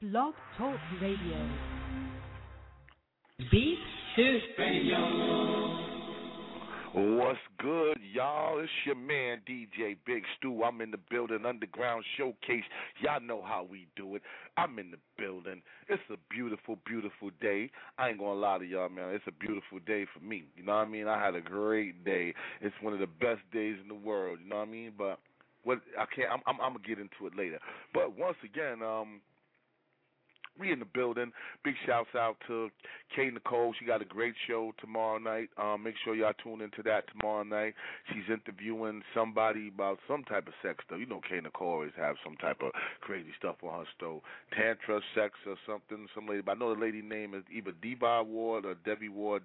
Blog Talk Radio. Beat Stew Radio. What's good, y'all? It's your man, DJ Big Stew. I'm in the building, Underground Showcase. Y'all know how we do it. I'm in the building. It's a beautiful, beautiful day. I ain't gonna lie to y'all, man. It's a beautiful day for me. You know what I mean? I had a great day. It's one of the best days in the world. You know what I mean? But I'm gonna get into it later. But once again, we in the building. Big shouts out to Kay Nicole. She got a great show tomorrow night. Make sure y'all tune into that tomorrow night. She's interviewing somebody about some type of sex stuff. You know Kay Nicole always have some type of crazy stuff on her stove. Tantra, sex, or something. Some lady, but I know the lady name is either Diva Ward or Debbie Ward.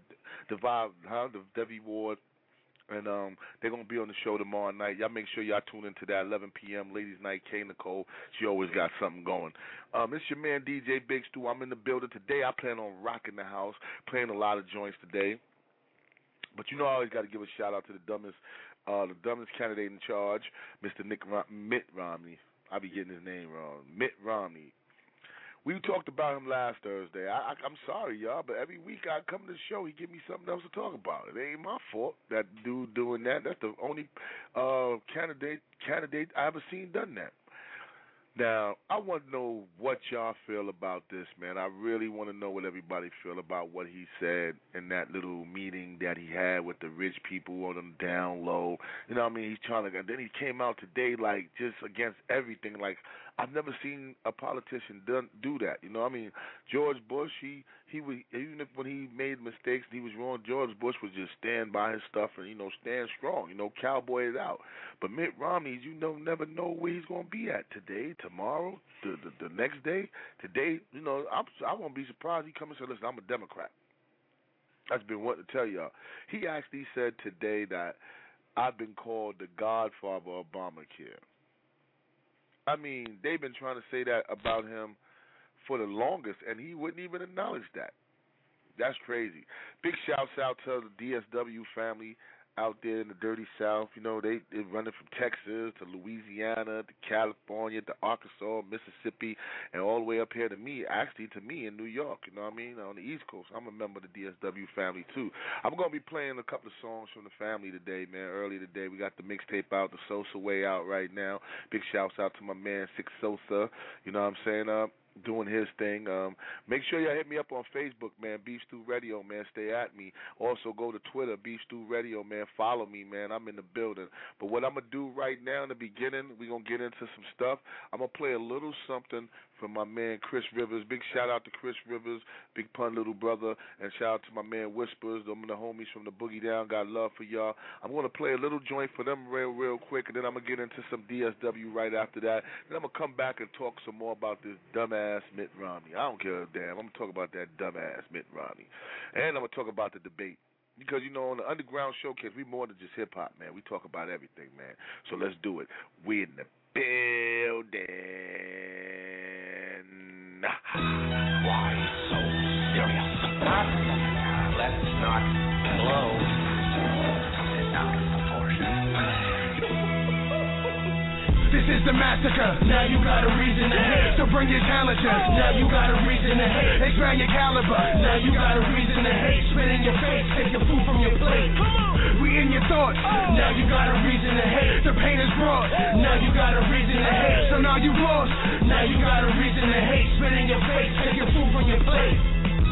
Debbie Ward. And they're going to be on the show tomorrow night. Y'all make sure y'all tune into that 11 p.m. Ladies Night, Kay Nicole. She always got something going. It's your man, DJ Big Stew. I'm in the building today. I plan on rocking the house, playing a lot of joints today. But you know I always got to give a shout-out to the dumbest candidate in charge, Mr. Mitt Romney. I be getting his name wrong. Mitt Romney. We talked about him last Thursday. I'm sorry, y'all, but every week I come to the show, he give me something else to talk about. It ain't my fault, that dude doing that. That's the only candidate I ever seen done that. Now, I want to know what y'all feel about this, man. I really want to know what everybody feel about what he said in that little meeting that he had with the rich people on the down low. You know what I mean? He's trying to, and then he came out today like just against everything. Like, I've never seen a politician do that. You know what I mean? George Bush, he was, even if when he made mistakes and he was wrong, George Bush would just stand by his stuff and, stand strong, cowboy it out. But Mitt Romney, never know where he's going to be at today, tomorrow, the next day. Today, I won't be surprised he come and say, listen, I'm a Democrat. That's been wanting to tell y'all. He actually said today that I've been called the godfather of Obamacare. I mean, they've been trying to say that about him for the longest, and he wouldn't even acknowledge that. That's crazy. Big shouts out to the DSW family out there in the dirty South. They running from Texas to Louisiana to California to Arkansas, Mississippi, and all the way up here to me in New York, you know what I mean, on the East Coast. I'm a member of the DSW family, too. I'm going to be playing a couple of songs from the family today, man. Early today, we got the mixtape out, the Sosa Way out right now. Big shouts out to my man, Six Sosa, you know what I'm saying, doing his thing. Make sure y'all hit me up on Facebook, man. Beef Stew Radio, man. Stay at me. Also go to Twitter, Beef Stew Radio, man. Follow me, man. I'm in the building. But what I'm going to do right now in the beginning, we're going to get into some stuff. I'm going to play a little something from my man Chris Rivers. Big shout out to Chris Rivers, Big Pun Little Brother, and shout out to my man Whispers. Them the homies from the Boogie Down. Got love for y'all. I'm going to play a little joint for them real quick, and then I'm going to get into some DSW right after that. Then I'm going to come back and talk some more about this dumbass Mitt Romney. I don't care a damn. I'm going to talk about that dumbass Mitt Romney. And I'm going to talk about the debate. Because, on the Underground Showcase, we more than just hip-hop, man. We talk about everything, man. So let's do it. We in the building. Why so serious? Let's not blow this out of proportion. This is the massacre, now you got a reason to hate. So bring your challenges, now you got a reason to hate. Expand your caliber, now you got a reason to hate. Spit in your face, take your food from your plate. We in your thoughts, now you got a reason to hate. The pain is brought, now you got a reason to hate. So now you lost, now you got a reason to hate. Spit in your face, take your food from your plate.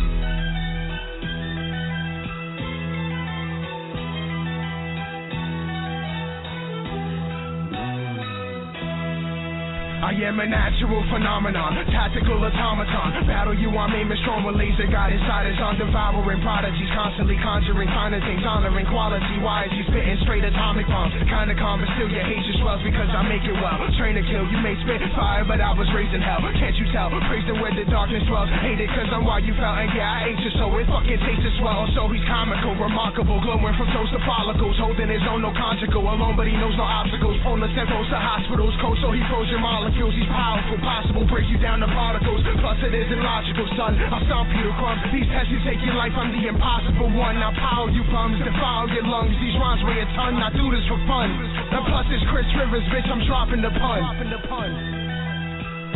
I am a natural phenomenon, tactical automaton. Battle you, I'm aiming strong with laser guided sighters on devouring prodigies, constantly conjuring finer things, honoring quality. Why is he spitting straight atomic bombs? Kinda calm, but still your hate just swells because I make it well. Train to kill, you may spit fire, but I was raised in hell. Can't you tell? Praising where the darkness dwells. Hate it cause I'm why you felt, and yeah, I ate you so it fucking tastes as well. So he's comical, remarkable, glowing from toes to follicles, holding his own, no conjugal, alone, but he knows no obstacles. Prone to send foes to hospitals, cold, so he froze your molecules. He's powerful, possible, break you down to particles. Plus it isn't logical, son. I'll stomp you to crumbs. These tests you take your life, I'm the impossible one. I'll power you bums, defile your lungs. These rhymes weigh a ton, I do this for fun. And plus it's Chris Rivers, bitch, I'm dropping the pun. BX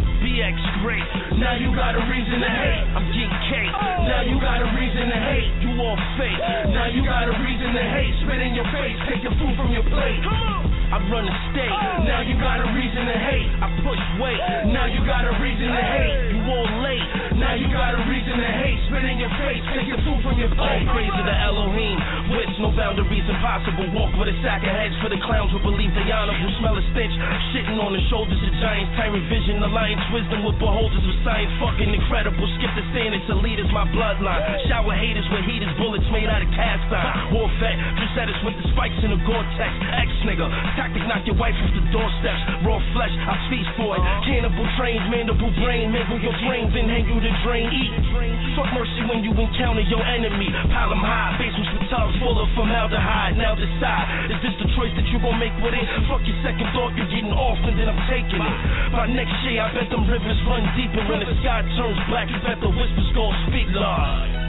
next great. Now you got a reason to hate. I'm getting cake. Now you got a reason to hate. You all fake. Now you got a reason to hate. Spit in your face. Take your food from your plate. I run the state. Now you got a reason to hate. I push weight. Now you got a reason to hate. You all late. Now you got a reason to hate. Spit in your face. Take your food from your plate. All praise to the Elohim. With no boundaries impossible. Walk with a sack of heads for the clowns who believe they honorable. Smell a stench. Shitting on the shoulders of giants. Tyrant vision. Alliance wisdom with beholders of science. Fucking incredible. Skip the standards to leaders. My bloodline. Shower haters with heaters. Bullets made out of cast iron. War vet. Just at us with the spikes in the Gore-Tex. Ex-nigga. Tactic knock your wife off the doorsteps. Raw flesh. I feast for it. Cannibal trains. Mandible brain. Mangle your brains and hang you to drain. Eat. Fuck mercy when you encounter your enemy. Pile them high. Basements with tubs full of formaldehyde. Now decide. Is this the choice that you gon' make with it? Fuck your second thought. You're getting off and then I'm taking it. By next year I bet them rivers run deeper. When the sky turns black, you bet the whispers gon' speak loud.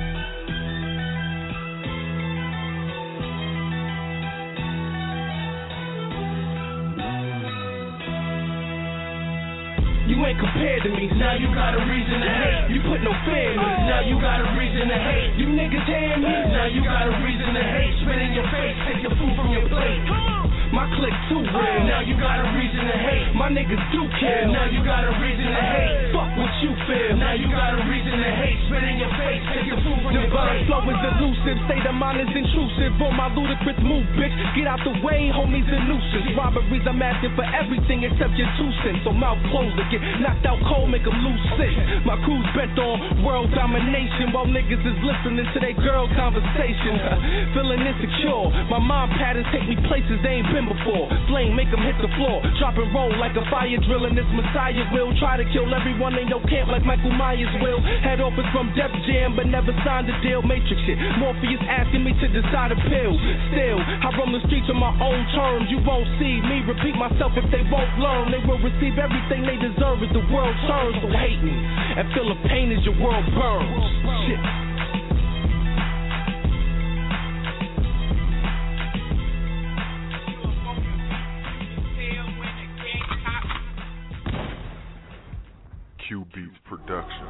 You ain't compared to me, now you got a reason to hate. You put no fear in me, now you got a reason to hate. You niggas hear me, now you got a reason to hate. Spit in your face, take your food from your plate. My clique too real, now you got a reason to hate. My niggas do care, now you got a reason to hate. Fuck what you feel, now you got a reason to hate. Spit in your face, take your food from your plate. Flow is elusive, state of mind is intrusive. On my ludicrous move, bitch, get out the way, homies a nuisance. Robberies, I'm asking for everything except your 2 cents. So mouth closed to get knocked out cold, make them lose sense. My crew's bent on world domination while niggas is listening to their girl conversation. Feeling insecure, my mind patterns take me places they ain't been before. Flame make them hit the floor, drop and roll like a fire drill in this Messiah will. Try to kill everyone in your camp like Michael Myers will. Head office from Def Jam but never signed a deal. Matrix shit, Morpheus asking me to decide a pill. Still, I roam the streets on my own terms. You won't see me repeat myself if they won't learn. They will receive everything they deserve as the world turns. So hate me and feel the pain as your world burns. Shit. Q Beats Production.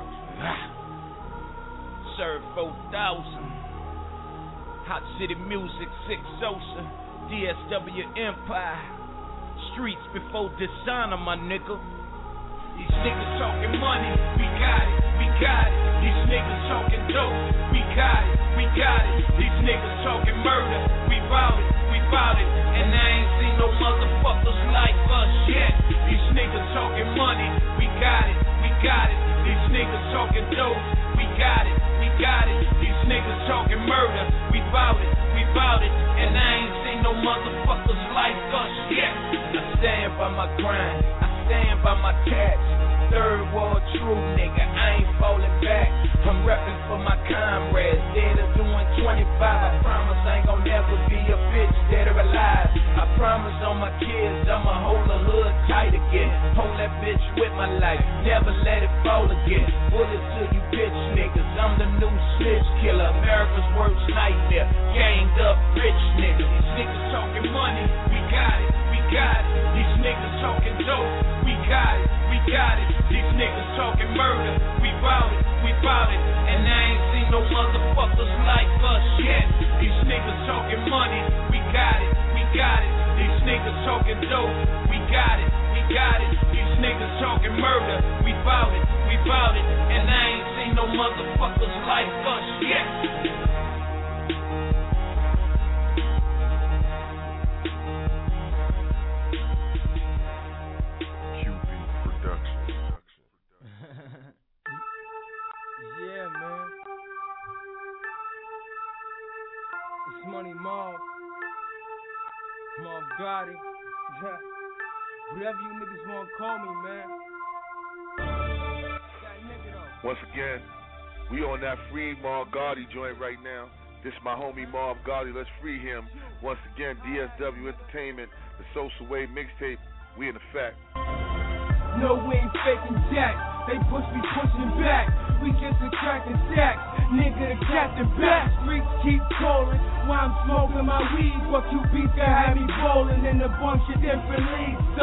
Serve 4,000. Hot City Music, 6 Sosa. DSW Empire. Streets before dishonor, my nigga. These niggas talking money, we got it, we got it. These niggas talking dope, we got it, we got it. These niggas talking murder, we bout it, we bout it. And I ain't seen no motherfuckers like us yet. These niggas talking money, we got it, we got it. These niggas talking dope, we got it, we got it. These niggas talking murder, we bout it, we bout it. And I ain't seen no motherfuckers like us yet. I stand by my grind, I stand by my tats. Third world true nigga, I ain't falling back. I'm reppin' for my comrades, dead or doing 25. I promise I ain't gon' never be a bitch, dead or alive. I promise on my kids, I'ma hold the hood tight again. Hold that bitch with my life, never let it fall again. Bullets to you bitch niggas, I'm the new snitch killer. America's worst nightmare, ganged up rich niggas. These niggas talking money, we got it, we got it. These niggas talking dope, we got it, we got it. These niggas talking murder, we bout it, we bout it. And I ain't seen no motherfuckers like us yet. These niggas talking money, we got it, we got it. These niggas talking dope, we got it, we got it. These niggas talking murder, we bout it, we bout it. And I ain't seen no motherfuckers like us yet. Yeah, man. It's Money Marv. Marv Gotti. Whatever you niggas wanna call me, man. Once again, we on that free Marv Gotti joint right now. This is my homie Marv Gotti. Let's free him. Once again, DSW Entertainment, the Social Wave mixtape. We in effect. No, we ain't faking jack. They push me pushing back. We just attracting stacks. Nigga, the captain back. Streets keep calling while I'm smoking my weed. But you beats that have me rolling in a bunch of different leagues. So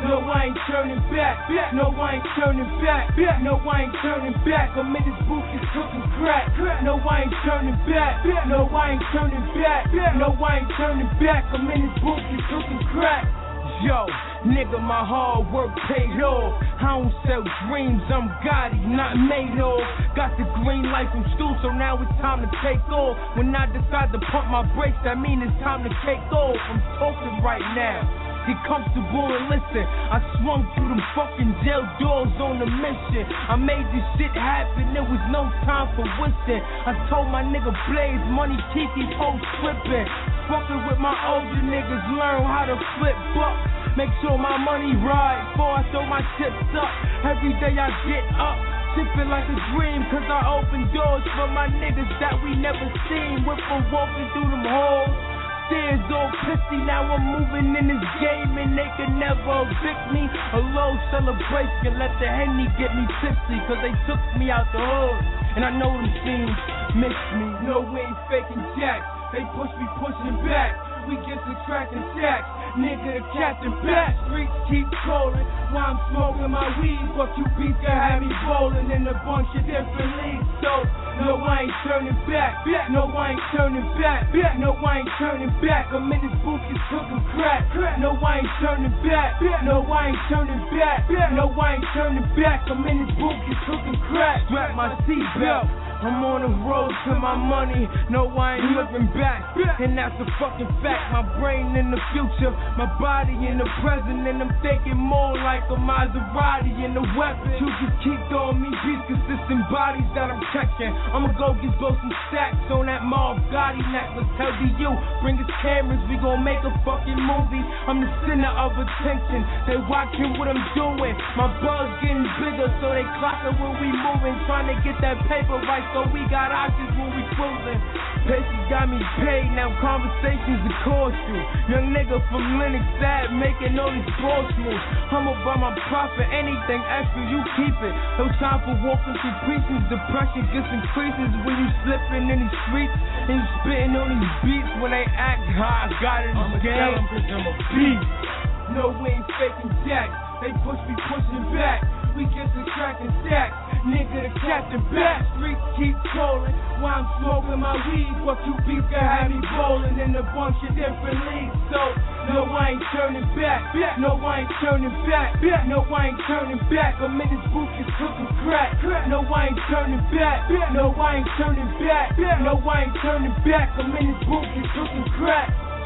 No, I ain't turning back. No, I ain't turning back. No, I ain't turning back. I'm in this booth just cooking crack. No, I ain't turning back. No, I ain't turning back. No, I ain't turning back. I'm in this booth just cooking crack. Yo, nigga, my hard work paid off. I don't sell dreams, I'm Gotti, not made of. Got the green light from school, so now it's time to take off. When I decide to pump my brakes, that mean it's time to take off. I'm talking right now. Get comfortable and listen. I swung through them fucking jail doors on a mission. I made this shit happen, there was no time for whistling. I told my nigga Blaze, money keep these hoes tripping. Fucking with my older niggas, learn how to flip bucks. Make sure my money right before I throw my chips up. Every day I get up, sipping like a dream, cause I open doors for my niggas that we never seen. Went from walking through them halls, stairs all pissy, now I'm moving in this game and they can never evict me. A low celebration, let the Henny get me tipsy, cause they took me out the hood, and I know them fiends miss me. No, we ain't faking jacks, they push me pushing back. We get to cracking stacks, nigga, the captain back. Streets keep calling while I'm smoking my weed, but you beats can have me bowling in a bunch of different leagues. So, no, I ain't turning back. No, I ain't turning back. No, I ain't turning back. I'm in this booth just cooking crack. No, I ain't turning back. No, I ain't turning back. No, I ain't turning back. I'm in this booth just cooking crack. Strap my seatbelt. I'm on the road to my money, no, I ain't looking back, and that's a fucking fact. My brain in the future, my body in the present, and I'm thinking more like a Maserati and a weapon. You just keep throwing me beats, consistent bodies that I'm catching. I'ma go some stacks on that Marv Gotti necklace. Tell you, bring us cameras, we gon' make a fucking movie. I'm the center of attention, they watching what I'm doing. My buzz getting bigger, so they clocking when we moving, trying to get that paper right. So we got options when we cruising. Patience got me paid, now conversations that cost you. Young nigga from Lennox Ave making all these boss moves. I'm about my profit, anything extra you keep it. No time for walking through precincts, depression just increases when you slipping in these streets and you spitting on these beats. When they act how I got in this game, I'm a beast. No, we ain't faking jacks, they push me pushing back. We get to cracking stacks, nigga, the captain back. Streets keep calling while I'm smoking my weed, but you beats can have me bowling in a bunch of different leagues. So, no, I ain't turning back. No, I ain't turning back. No, I ain't turning back. I'm in this booth just cooking crack. No, I ain't turning back. No, I ain't turning back. No, I ain't turning back. I'm in this booth just cooking crack.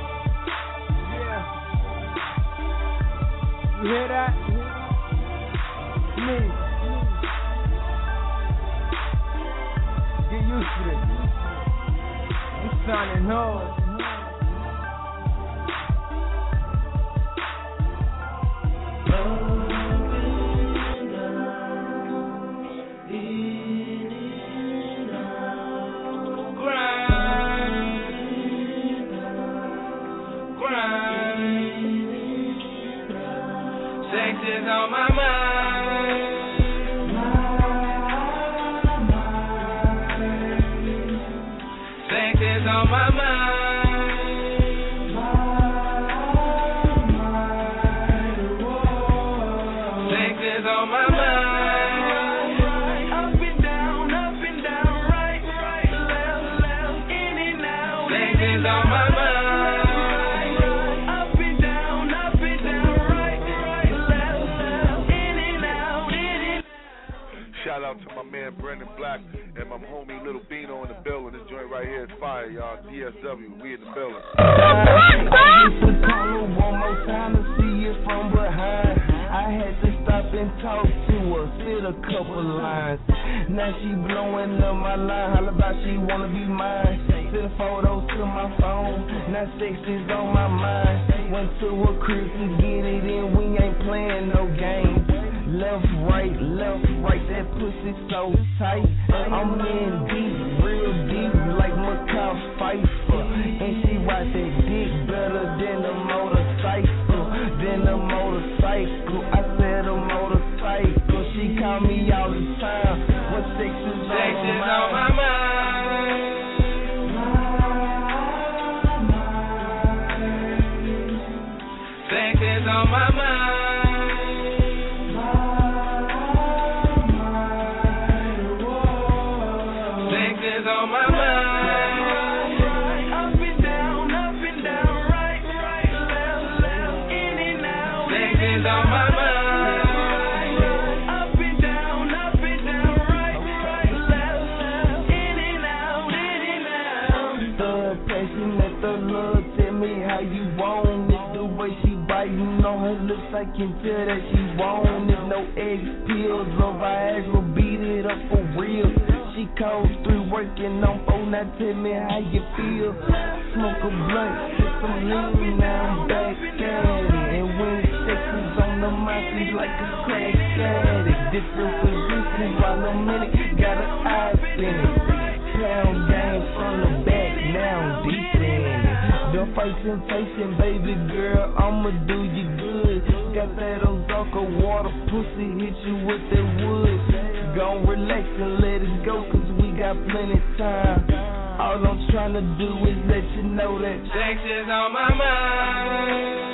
Yeah. You hear that? Me. Get used to this. I'm sounding hard. Sex is on my mind. Sex is on my mind. Sex is on my mind. Up and down, right, left, in and out. Sex is on my mind. Shout out to my man Brandon Black and my homie Little Bino in the building. This joint right here is fire, y'all. DSW, we in the building. I used to call her one more time to see it from behind. I had to stop and talk to her, spit a couple lines. Now she blowing up my line, holla about she wanna be mine. Send photos to my phone, now sex is on my mind. Went to her crib to get it in, we ain't playing no games. Left, right, that pussy so tight. I'm in deep, real deep, like Macaw Pfeiffer. And she ride that dick better than a motorcycle. I said a motorcycle. She call me all the time. When sex is on my mind. Sex is on my mind. can tell that she want it. No egg pills, no Viagra, beat it up for real. She calls 3 working on 4, now tell me how you feel. Smoke a blunt, get some lean, now I'm back at it. And when sex is on the mind, she's like a crack addict. Different positions while I'm in it, got her eyes spinning. Pound game from the back, now I'm deep in it. The first temptation, baby girl, I'ma do you good. Got that Ozarka water, pussy hit you with that wood. Gon' relax and let it go, cause we got plenty time. All I'm tryna do is let you know that sex is on my mind.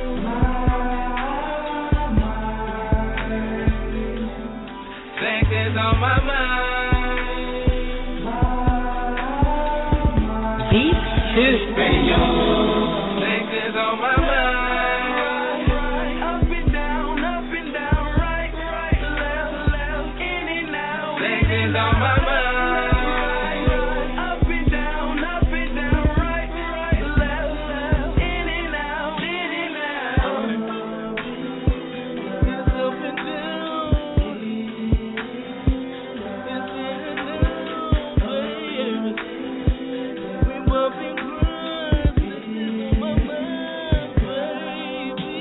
Sex is on my mind. Beat 2. Sex is on my mind. Up and down, right, left, in and out. Sex is on my mind. Up and down, right, left, in and out. It's up and down. It's in and out. We moving crazy. My mind, baby.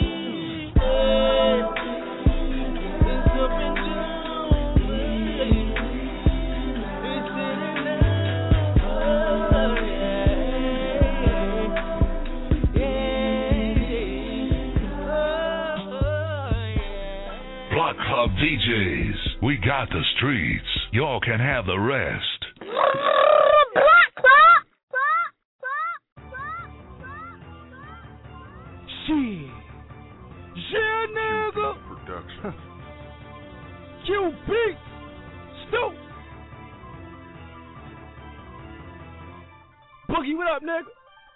It's up and down. It's in and out. Block Club DJs, we got the streets. Y'all can have the rest. Shit. Yeah, nigga. Production. QB. Stu. Boogie, what up, nigga?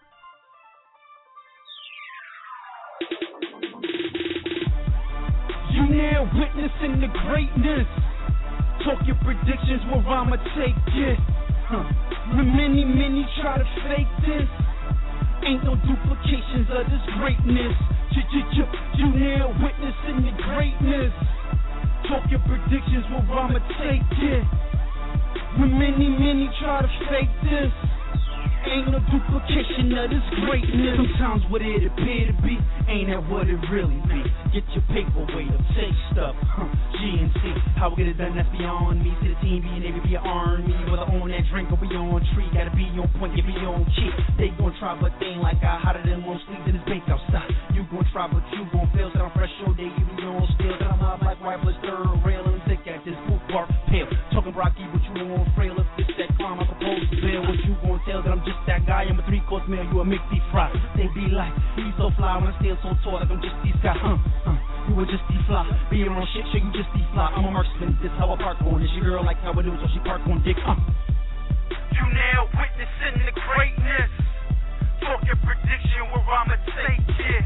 You now witnessing the greatness. Talk your predictions where I'ma take it. When many try to fake this, ain't no duplications of this greatness. You now witnessing the greatness. Talk your predictions where I'ma take it. When many try to fake this, ain't no duplication of this greatness. Sometimes what it appear to be ain't that what it really be. Get your paperweight up, take stuff, GNC. How we get it done, that's beyond me. See the team being able to be an army. Whether on that drink or be on tree, gotta be on point, you be on key. They gon' try, but they ain't like I hotter than most sleeves in this bank outside. You gon' try, but you gon' fail. Said I'm fresh all day, you be on still. Said I'm up like white blood, third rail, and thick at this boot bar pale. Talking Rocky, what you want frail? If it's that climb, I propose to bail. What you gon' tell that I'm just that guy? I'm a 3-course meal, you a mixed deep fry. They be like, he's so fly when I still so tall, like I'm just these guys. You were just fly. Being on shit, you just fly. I'm a marksman, this how I park on. This your girl like how I do it, so she park on dick. You now witnessing the greatness. Talk your prediction where I'ma take it.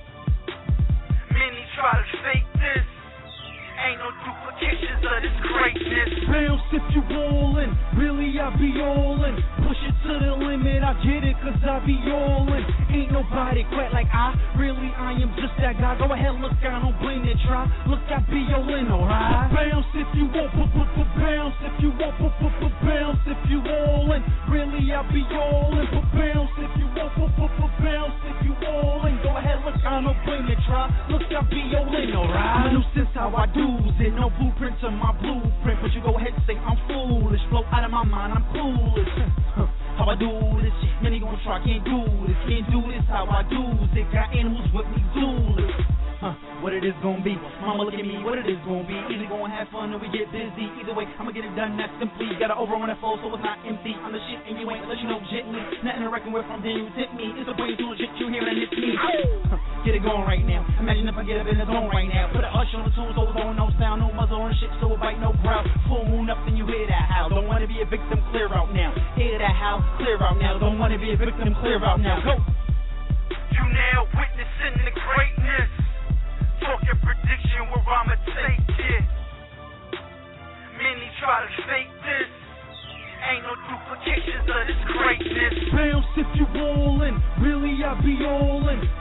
Many try to fake this. Ain't no duplications of this greatness. Bounce if you rollin', really I be all in. Push it to the limit, I get it cause I be all in. Ain't nobody quite like I am just that guy. Go ahead, look, I don't blame that try. Look, I be all in, alright? Bounce if you want, bounce if you want, bounce if you all in. Really I be all in, bounce if you want, bounce if you all in. Go ahead, look, I don't blame that try. Look, I be all in, alright? I'm a nuisance how I do it, no blueprint to my blueprint. But you go ahead and say I'm foolish, flow out of my mind, I'm clueless. How I do this shit, many gon' try, can't do this how I do it. Got animals with me, zooless. What it is gon' be, mama look at me, what it is gon' be. Either gon' have fun or we get busy. Either way, I'ma get it done, that's simply. Gotta over on that flow so it's not empty. I'm the shit and you ain't, let you know gently. Nothing to reckon with from then you tip me. It's a brain tool shit you hear and it's me. Get it going right now, imagine if I get up in the zone right now. Put a hush on the tools, over on no sound, no muzzle on the shit, so it bite no growl. Full moon up then you hear that howl. Don't wanna be a victim, clear out now. Hear that howl, clear out now. Don't wanna be a victim, clear out now. Go. You now witnessing the greatness. Talk your prediction where I'ma take it. Many try to fake this. Ain't no duplications of this greatness. Bounce if you rollin', really I be all in. Push it to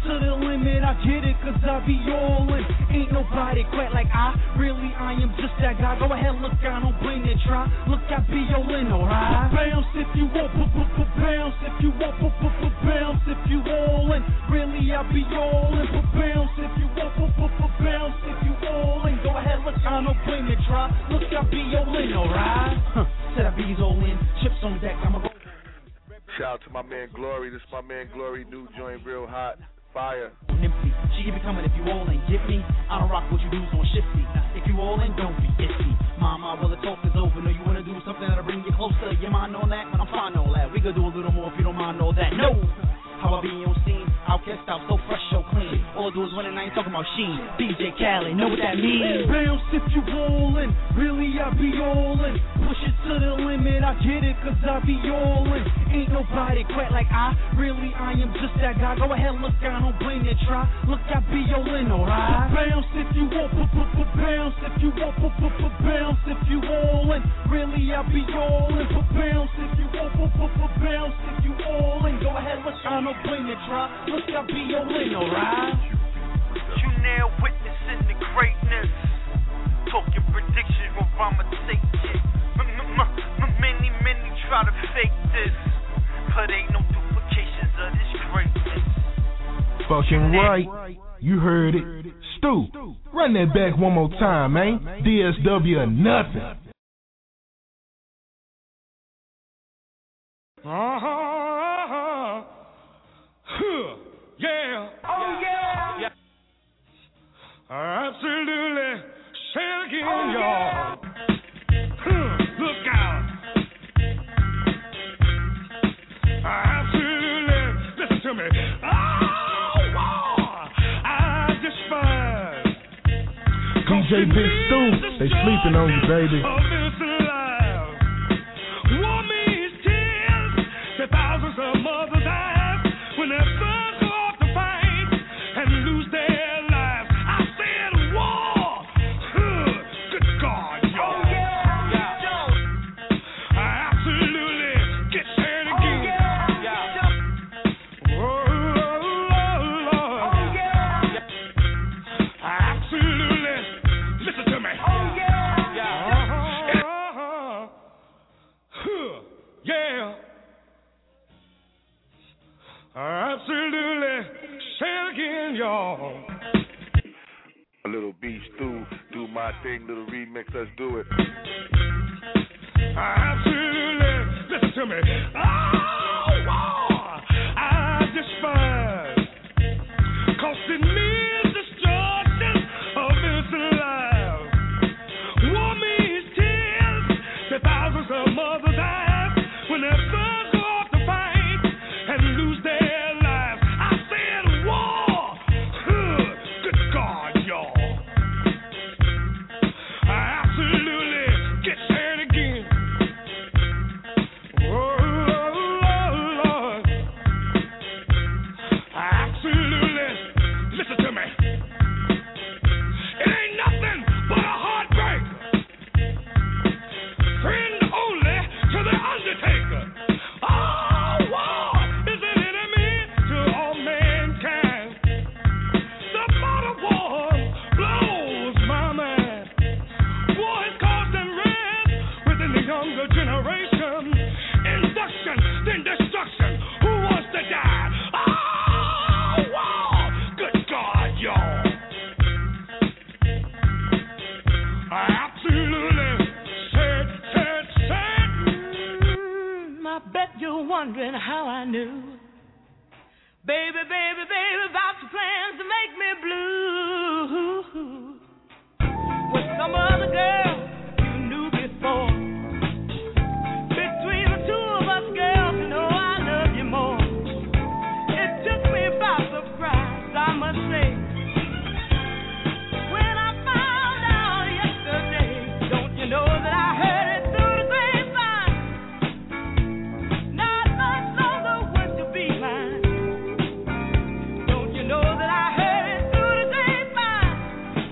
to the limit, I get it, cause I be all in. Ain't nobody quite like I am just that guy. Go ahead, look, I don't blame it, try. Look, I be all in, alright? Bounce if you want, bounce if you want, bounce if you all in. Really, I be all in, bounce if you want, bounce if you all in. Go ahead, look, I don't blame it, try. Look, I be all in, alright? Said I be all in, chips on deck, I'ma go. Shout out to my man Glory. This is my man Glory, new joint, real hot, fire. Nifty, she keep it coming if you all in, get me. I don't rock what you do on shifty. If you all in, don't be iffy. Mama, well the talk is over. No, you wanna do something that'll bring you closer. You mind all that? But I'm fine all that. We could do a little more if you don't mind all that. No. How I be on scene, outcast out, so fresh, so clean. All I do is win and I ain't talking about Sheen. DJ Khaled, know what that means. Bounce if you rollin', really I be all in. Push it to the limit, I get it, cause I be all in. Ain't nobody quite like I am just that guy. Go ahead, look, I don't blame it, try. Look, I be all in, alright? Bounce if you want, bounce if you want, bounce if you all in. Really I be all in. Bounce if you want, bounce if you all in. Go ahead, look, I don't blame it, try. Look, I be all in, alright? You now witnessing the greatness. Talking predictions where I'ma take it. Many try to fake this, but ain't no duplications of this greatness. Fucking right. You heard it. Stu, run that back one more time, man. DSW or nothing. Yeah. Oh, yeah. Absolutely. Say it again, y'all. Look out. Absolutely. Listen to me. I despise. DJ Big Stu, they sleeping on you, baby. War means tears that thousands of mothers have when their sons go off to fight and lose their lives. I said war. Good God, y'all. I absolutely get scared again. Absolutely. Listen to me. Yeah. Absolutely. Say it again, y'all. A little beach, do my thing, little remix, let's do it. Absolutely. Listen to me. I despise. Costing me destruction of innocent lives. War means tears that thousands of mothers have when their sons go off to fight and lose their lives. I said war. Good God, y'all. I absolutely get scared again. Lord. Absolutely. Listen to me. It ain't nothing but a heartbreak. Friend only to the undertaker. Oh, war is an enemy to all mankind. The thought of war blows my mind. War is causing rest within the younger generation. Induction, then destruction. Who wants to die? Oh, war. Good God, y'all. I absolutely said. I bet you're wondering how I knew. Baby, about your plans to make me blue. With some other girl you knew before. Between the two of us, girls, you know I love you more. It took me by surprise, I must say. When I found out yesterday, don't you know that I heard it through the grapevine? Not much longer would you be mine. Don't you know that I heard it through the grapevine?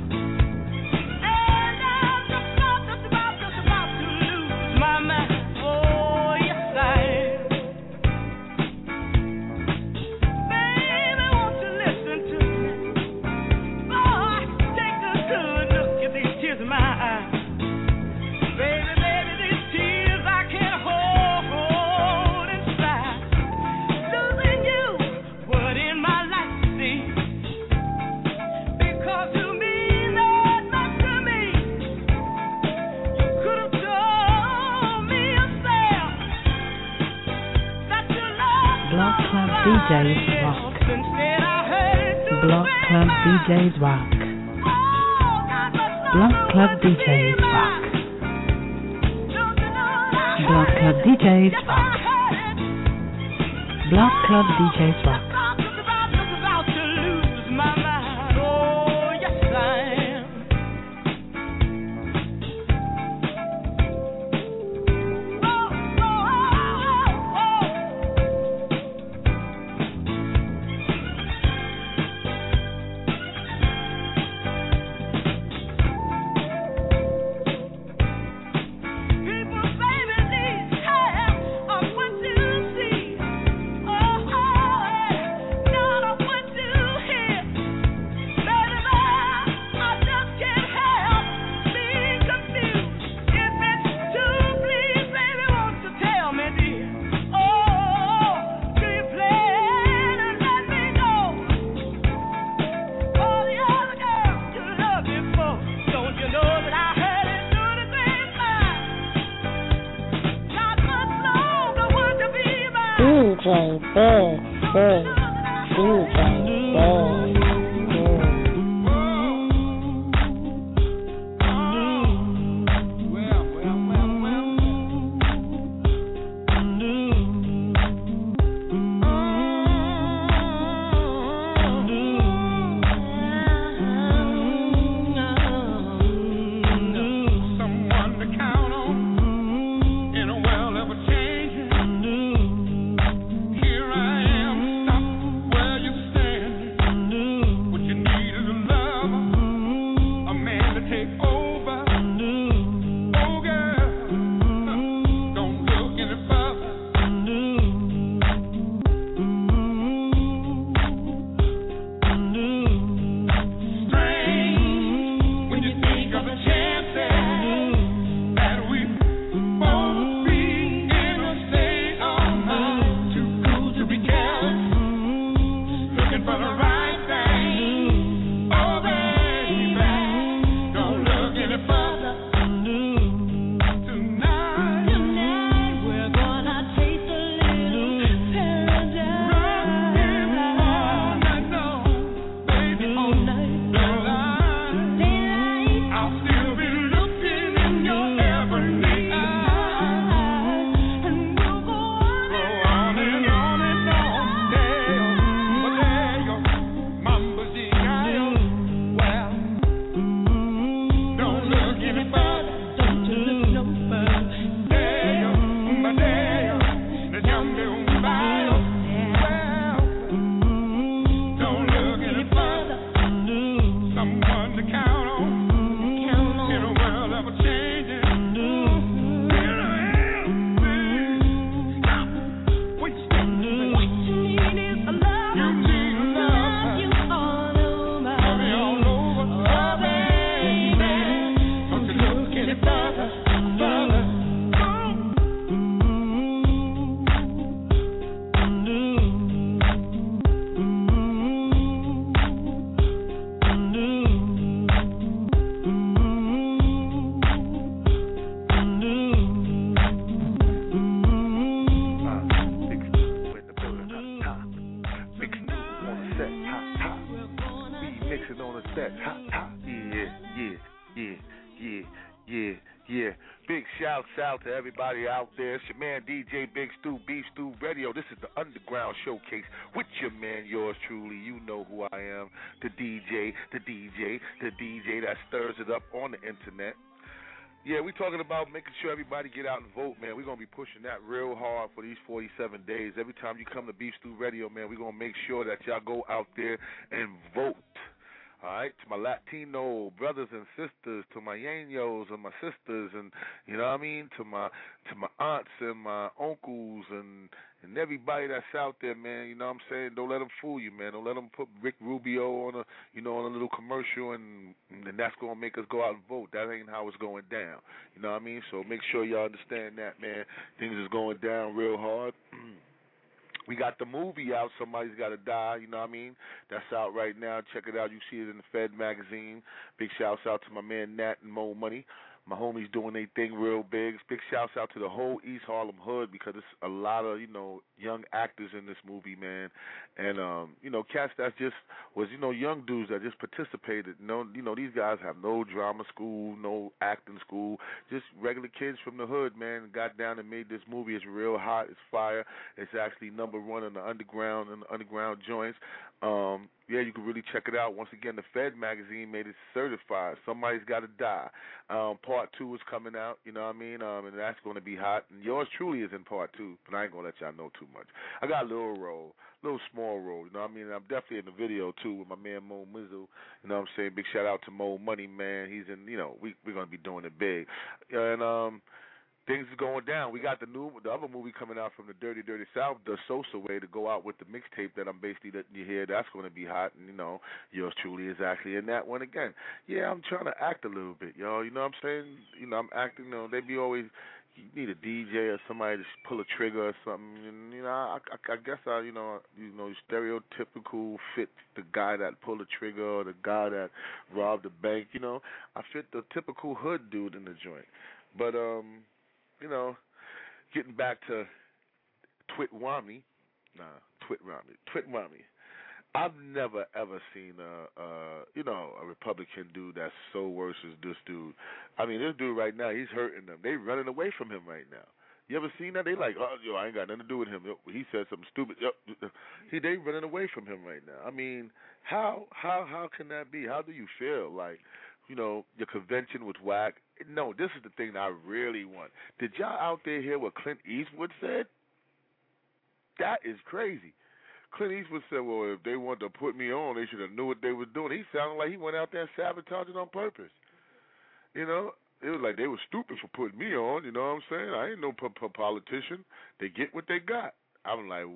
my eyes. Baby, baby, these tears I can't hold inside. Losing you, what in my life to see? Because you mean that much to me. You could have told me yourself that you love Block Club DJs Rock. Block Club DJs Rock. Block Club DJs Rock. Block Club DJs Rock. Block Club DJs Rock. About to lose my mind. Oh, yes I am. Out to everybody out there. It's your man DJ Big Stu, Beef Stew Radio. This is the Underground Showcase with your man, yours truly. You know who I am, the DJ that stirs it up on the internet. Yeah, we're talking about making sure everybody get out and vote, man. We're going to be pushing that real hard for these 47 days. Every time you come to Beef Stew Radio, man, we're going to make sure that y'all go out there and vote. All right, to my Latino brothers and sisters, to my Yanos and my sisters, and you know what I mean, to my aunts and my uncles and everybody that's out there, man. You know what I'm saying? Don't let them fool you, man. Don't let them put Rick Rubio on on a little commercial and that's gonna make us go out and vote. That ain't how it's going down. You know what I mean? So make sure y'all understand that, man. Things is going down real hard. We got the movie out, Somebody's Gotta Die, you know what I mean? That's out right now. Check it out. You see it in the Fed magazine. Big shouts out to my man Nat and Mo Money. My homies doing their thing real big. Big shouts out to the whole East Harlem hood because it's a lot of, young actors in this movie, man. And, cats that just was, young dudes that just participated. These guys have no drama school, no acting school, just regular kids from the hood, man, got down and made this movie. It's real hot. It's fire. It's actually number one in the underground joints. Yeah, you can really check it out. Once again, the Fed magazine made it certified. Somebody's Gotta Die. Part 2 is coming out, you know what I mean? And that's going to be hot. And yours truly is in part 2, but I ain't going to let y'all know too much. I got a little small role, you know what I mean? I'm definitely in the video, too, with my man Mo Mizzle. You know what I'm saying? Big shout out to Mo Money, man. He's in, we're going to be doing it big. And, things are going down. We got the other movie coming out from the Dirty Dirty South, The Sosa Way, to go out with the mixtape that I'm basically letting you hear. That's going to be hot, and yours truly is actually in that one again. Yeah, I'm trying to act a little bit, y'all. You know what I'm saying? I'm acting. They be always, you need a DJ or somebody to pull a trigger or something. And I guess I stereotypical fit the guy that pulled the trigger or the guy that robbed the bank. I fit the typical hood dude in the joint, but getting back to Twitwami. I've never ever seen a Republican dude that's so worse as this dude. I mean, this dude right now, he's hurting them. They running away from him right now. You ever seen that? They like, I ain't got nothing to do with him. He said something stupid. They running away from him right now. I mean, how can that be? How do you feel? Like, your convention was whack. No, this is the thing that I really want. Did y'all out there hear what Clint Eastwood said? That is crazy. Clint Eastwood said, well, if they wanted to put me on, they should have knew what they was doing. He sounded like he went out there and sabotaged it on purpose. It was like they were stupid for putting me on, you know what I'm saying? I ain't no politician. They get what they got. I'm like,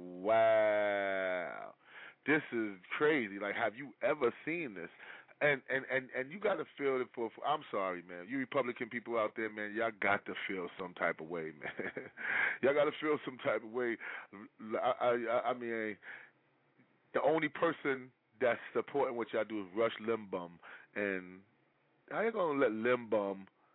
wow. This is crazy. Like, have you ever seen this? And you got to feel it for I'm sorry, man. You Republican people out there, man, y'all got to feel some type of way, man. Y'all got to feel some type of way. I mean, the only person that's supporting what y'all do is Rush Limbaugh. And I ain't going to let Limbaugh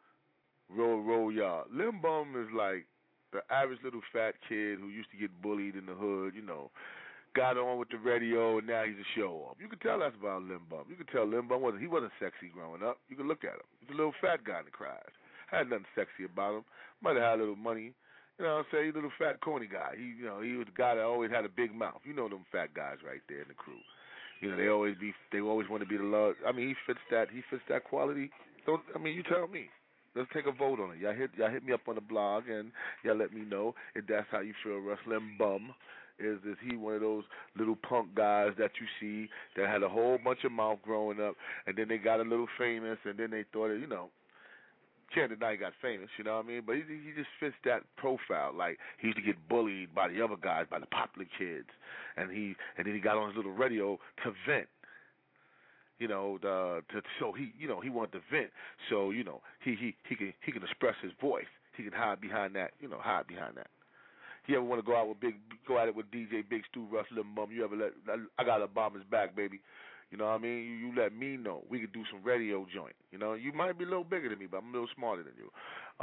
roll y'all. Limbaugh is like the average little fat kid who used to get bullied in the hood, got on with the radio, and now he's a show-off. You can tell that's about Limbaugh. You can tell Limbaugh wasn't sexy growing up. You can look at him. He's a little fat guy in the crowd. Had nothing sexy about him. Might have had a little money. You know what I'm saying? He's a little fat, corny guy. He was the guy that always had a big mouth. You know them fat guys right there in the crew. They always want to be the love. I mean, he fits that quality. You tell me. Let's take a vote on it. Y'all hit me up on the blog and y'all let me know if that's how you feel. Rush Limbaugh. Is he one of those little punk guys that you see that had a whole bunch of mouth growing up, and then they got a little famous, and then they thought, can't deny he got famous, you know what I mean? But he just fits that profile. Like, he used to get bullied by the other guys, by the popular kids, and then he got on his little radio to vent. He wanted to vent, so he can express his voice. He can hide behind that. You ever want to go at it with DJ Big Stu, Rush Limbaugh? You ever I got Obama's back, baby. You know what I mean? You let me know. We could do some radio joint. You might be a little bigger than me, but I'm a little smarter than you.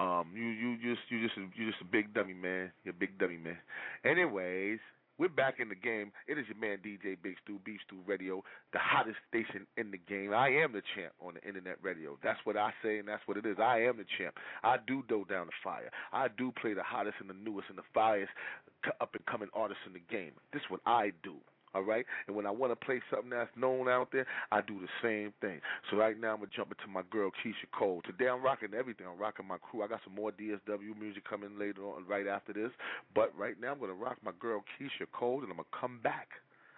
You just a big dummy, man. You're a big dummy, man. Anyways, we're back in the game. It is your man DJ Big Stu, Beef Stew Radio, the hottest station in the game. I am the champ on the internet radio. That's what I say, and that's what it is. I am the champ. I do dough down the fire. I do play the hottest and the newest and the finest up-and-coming artists in the game. This is what I do. All right? And when I want to play something that's known out there, I do the same thing. So right now I'm going to jump into my girl, Keisha Cole. Today I'm rocking everything. I'm rocking my crew. I got some more DSW music coming later on, right after this. But right now I'm going to rock my girl, Keisha Cole, and I'm going to come back.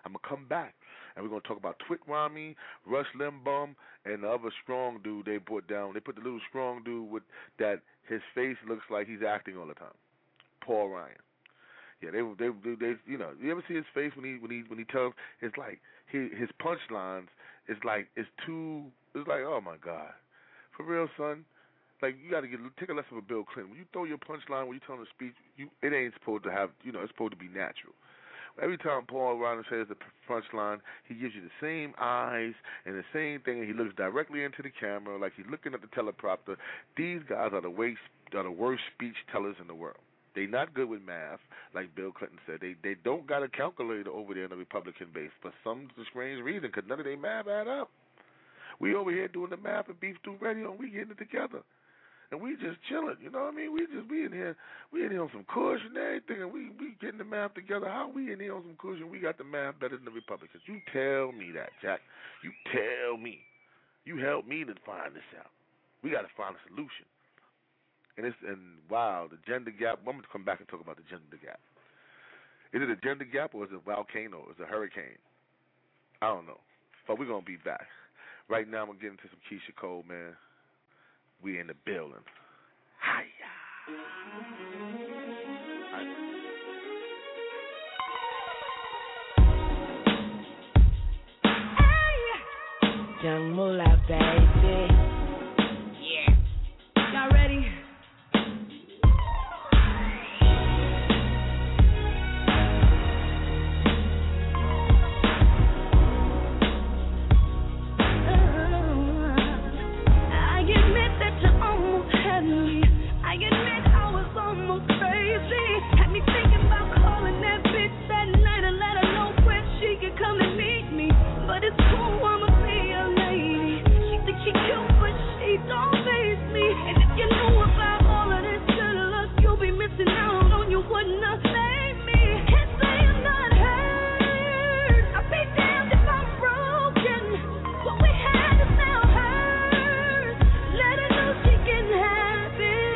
I'm going to come back, and we're going to talk about Twit Rami, Rush Limbaum, and the other strong dude they put down. They put the little strong dude with that his face looks like he's acting all the time, Paul Ryan. Yeah, they you know, you ever see his face when he tells? It's like his punchlines. It's like oh my God, for real, son. Like, you got to take a lesson from Bill Clinton. When you throw your punchline, when you tell a speech, it ain't supposed to have, you know, it's supposed to be natural. Every time Paul Ryan says the punchline, he gives you the same eyes and the same thing, and he looks directly into the camera like he's looking at the teleprompter. These guys are the worst speech tellers in the world. They not good with math, like Bill Clinton said. They don't got a calculator over there in the Republican base for some strange reason, because none of their math add up. We over here doing the math at Beef Stew Radio, and we getting it together. And we just chilling, you know what I mean? We in here on some kush and everything, and we getting the math together. How we in here on some kush and we got the math better than the Republicans? You tell me that, Jack. You tell me. You help me to find this out. We got to find a solution. And wow, the gender gap. I'm going to come back and talk about the gender gap. Is it a gender gap or is it a volcano? Is it a hurricane? I don't know. But we're going to be back. Right now, I'm going to get into some Keisha Cole, man. We in the building. Hiya. Young Moolah, baby. Yeah. Y'all ready? I admit I was almost crazy. Had me thinking about calling that bitch that night and let her know where she could come and meet me. But it's cool, I'ma be a lady. She thinks she cute, but she don't faze me. And if you knew about all of this good luck, you'll be missing out on you wouldn't have saved me. Can't say I'm not hurt. I'll be damned if I'm broken. What we had is now hers. Let her know she can have it.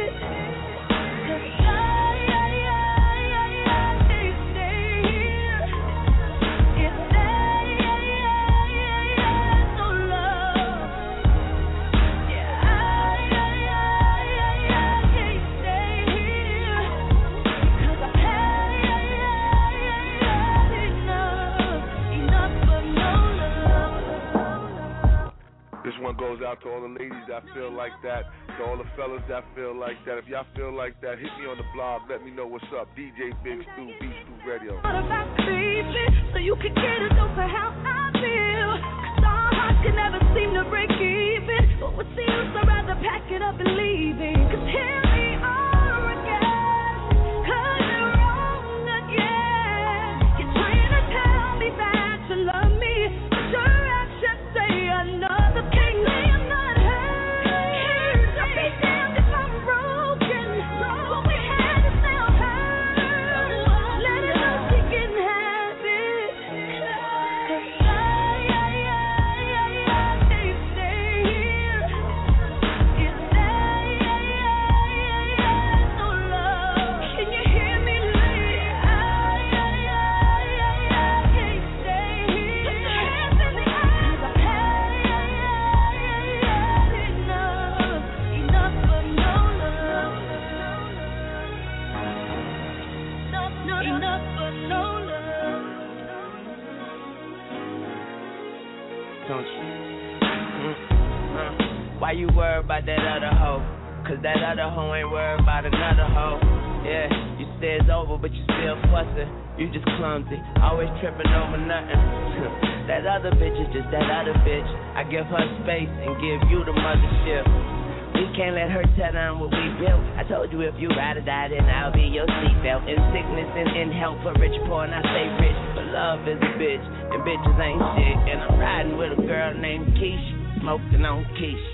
This one goes out to all the ladies that feel like that, to all the fellas that feel like that. If y'all feel like that, hit me on the blog. Let me know what's up. DJ Big Stew, Beef Stew Radio. What about baby, so you can get a dose of how I feel? 'Cause our hearts can never seem to break even. But what's the use? I'd rather pack it up and leave it. 'Cause here we are again, 'cause you're wrong again. You're trying to tell me that you love me, but your actions say another thing. I'm not hurt. I'll be damned if I'm broken. What we had is now hers. Let her know she can have it. 'Cause I can't stay here. It's no love. Can you hear me, lady? I can't stay here. Put your hands in the air. 'Cause I've had enough but no love. Enough but no love. Don't you? Why you worried about that other hoe? 'Cause that other hoe ain't worried about another hoe. Yeah, you say it's over, but you still fussing. You just clumsy, always tripping over nothing. That other bitch is just that other bitch. I give her space and give you the mothership. We can't let her tear down what we built. I told you if you ride or die, then I'll be your seatbelt. In sickness and in health, for rich, poor, and I stay rich. But love is a bitch, and bitches ain't shit. And I'm riding with a girl named Keisha, smoking on Keisha.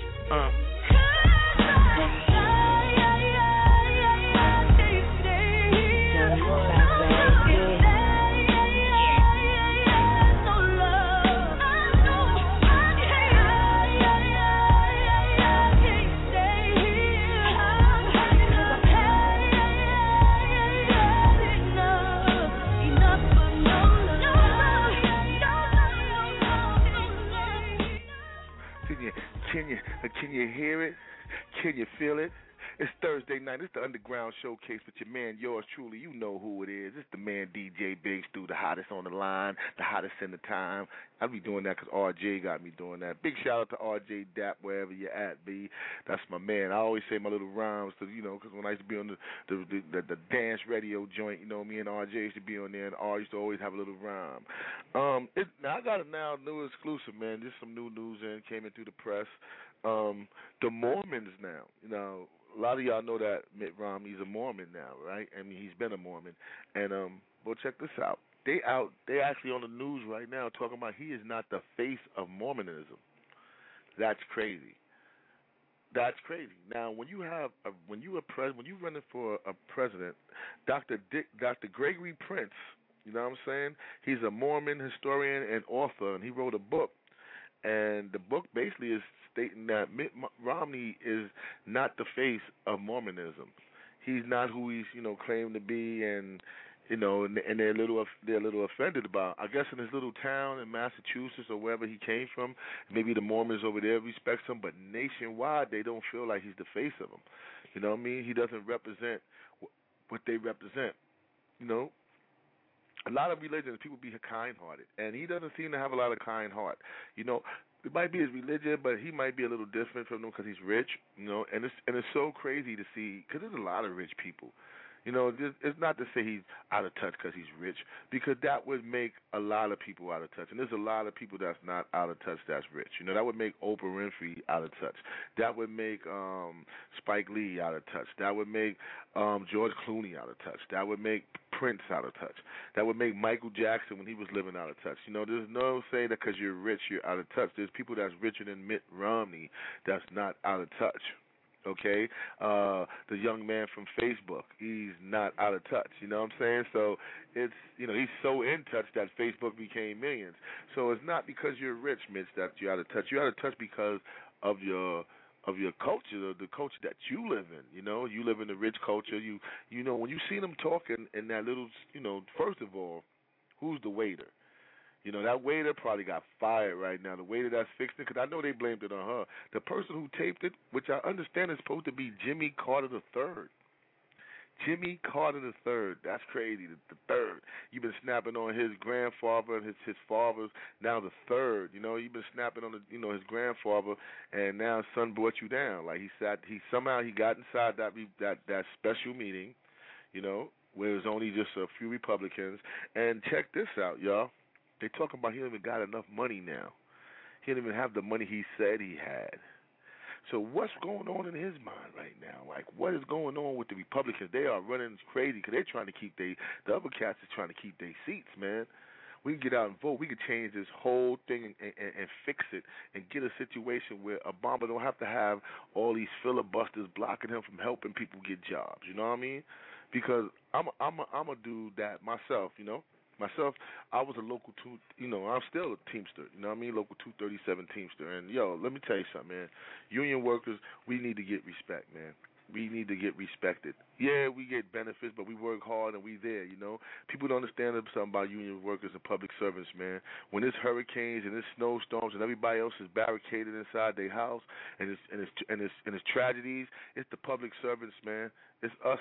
Can you feel it? It's Thursday night. It's the Underground Showcase with your man, yours truly. You know who it is. It's the man, DJ Big Stu, the hottest on the line, the hottest in the time. I'll be doing that because RJ got me doing that. Big shout out to RJ Dap, wherever you're at, B. That's my man. I always say my little rhymes, because when I used to be on the dance radio joint, me and RJ used to be on there, and R used to always have a little rhyme. Now I got it now, new exclusive, man. Just some new news came in through the press. The Mormons now, a lot of y'all know that Mitt Romney's a Mormon now, right? I mean, he's been a Mormon. And well, check this out. They actually on the news right now talking about he is not the face of Mormonism. That's crazy. That's crazy. Now, when you're running for a president, Dr. Gregory Prince, you know what I'm saying? He's a Mormon historian and author, and he wrote a book. And the book basically is stating that Mitt Romney is not the face of Mormonism. He's not who he's claimed to be, and and they're a little offended about. I guess in his little town in Massachusetts or wherever he came from, maybe the Mormons over there respect him, but nationwide they don't feel like he's the face of them. You know what I mean? He doesn't represent what they represent. A lot of religions, people be kind-hearted, and he doesn't seem to have a lot of kind heart. It might be his religion, but he might be a little different from them because he's rich, and it's so crazy to see, because there's a lot of rich people. It's not to say he's out of touch because he's rich, because that would make a lot of people out of touch. And there's a lot of people that's not out of touch that's rich. That would make Oprah Winfrey out of touch. That would make Spike Lee out of touch. That would make George Clooney out of touch. That would make Prince out of touch. That would make Michael Jackson when he was living out of touch. There's no say that because you're rich, you're out of touch. There's people that's richer than Mitt Romney that's not out of touch. Okay, the young man from Facebook, he's not out of touch. You know what I'm saying? So it's he's so in touch that Facebook became millions. So it's not because you're rich, Mitch, that you're out of touch. You're out of touch because of your culture, the culture that you live in. You live in the rich culture. You when you see them talking in that little, first of all, who's the waiter? That waiter probably got fired right now. The waiter that's fixing it, because I know they blamed it on her. The person who taped it, which I understand is supposed to be Jimmy Carter III. Jimmy Carter III. That's crazy. The third. You've been snapping on his grandfather and his father's now the third. You've been snapping on his grandfather, and now his son brought you down. Like he somehow got inside that special meeting, where it was only just a few Republicans. And check this out, y'all. They talking about he don't even got enough money now. He don't even have the money he said he had. So what's going on in his mind right now? Like, what is going on with the Republicans? They are running crazy because they're trying to keep the other cats is trying to keep their seats, man. We can get out and vote. We can change this whole thing and fix it and get a situation where Obama don't have to have all these filibusters blocking him from helping people get jobs. You know what I mean? Because I'm a dude that myself, Myself, I was a local I'm still a Teamster, local 237 Teamster. And, let me tell you something, man. Union workers, we need to get respect, man. We need to get respected. Yeah, we get benefits, but we work hard and we there, People don't understand something about union workers and public servants, man. When there's hurricanes and there's snowstorms and everybody else is barricaded inside their house and it's tragedies, it's the public servants, man. It's us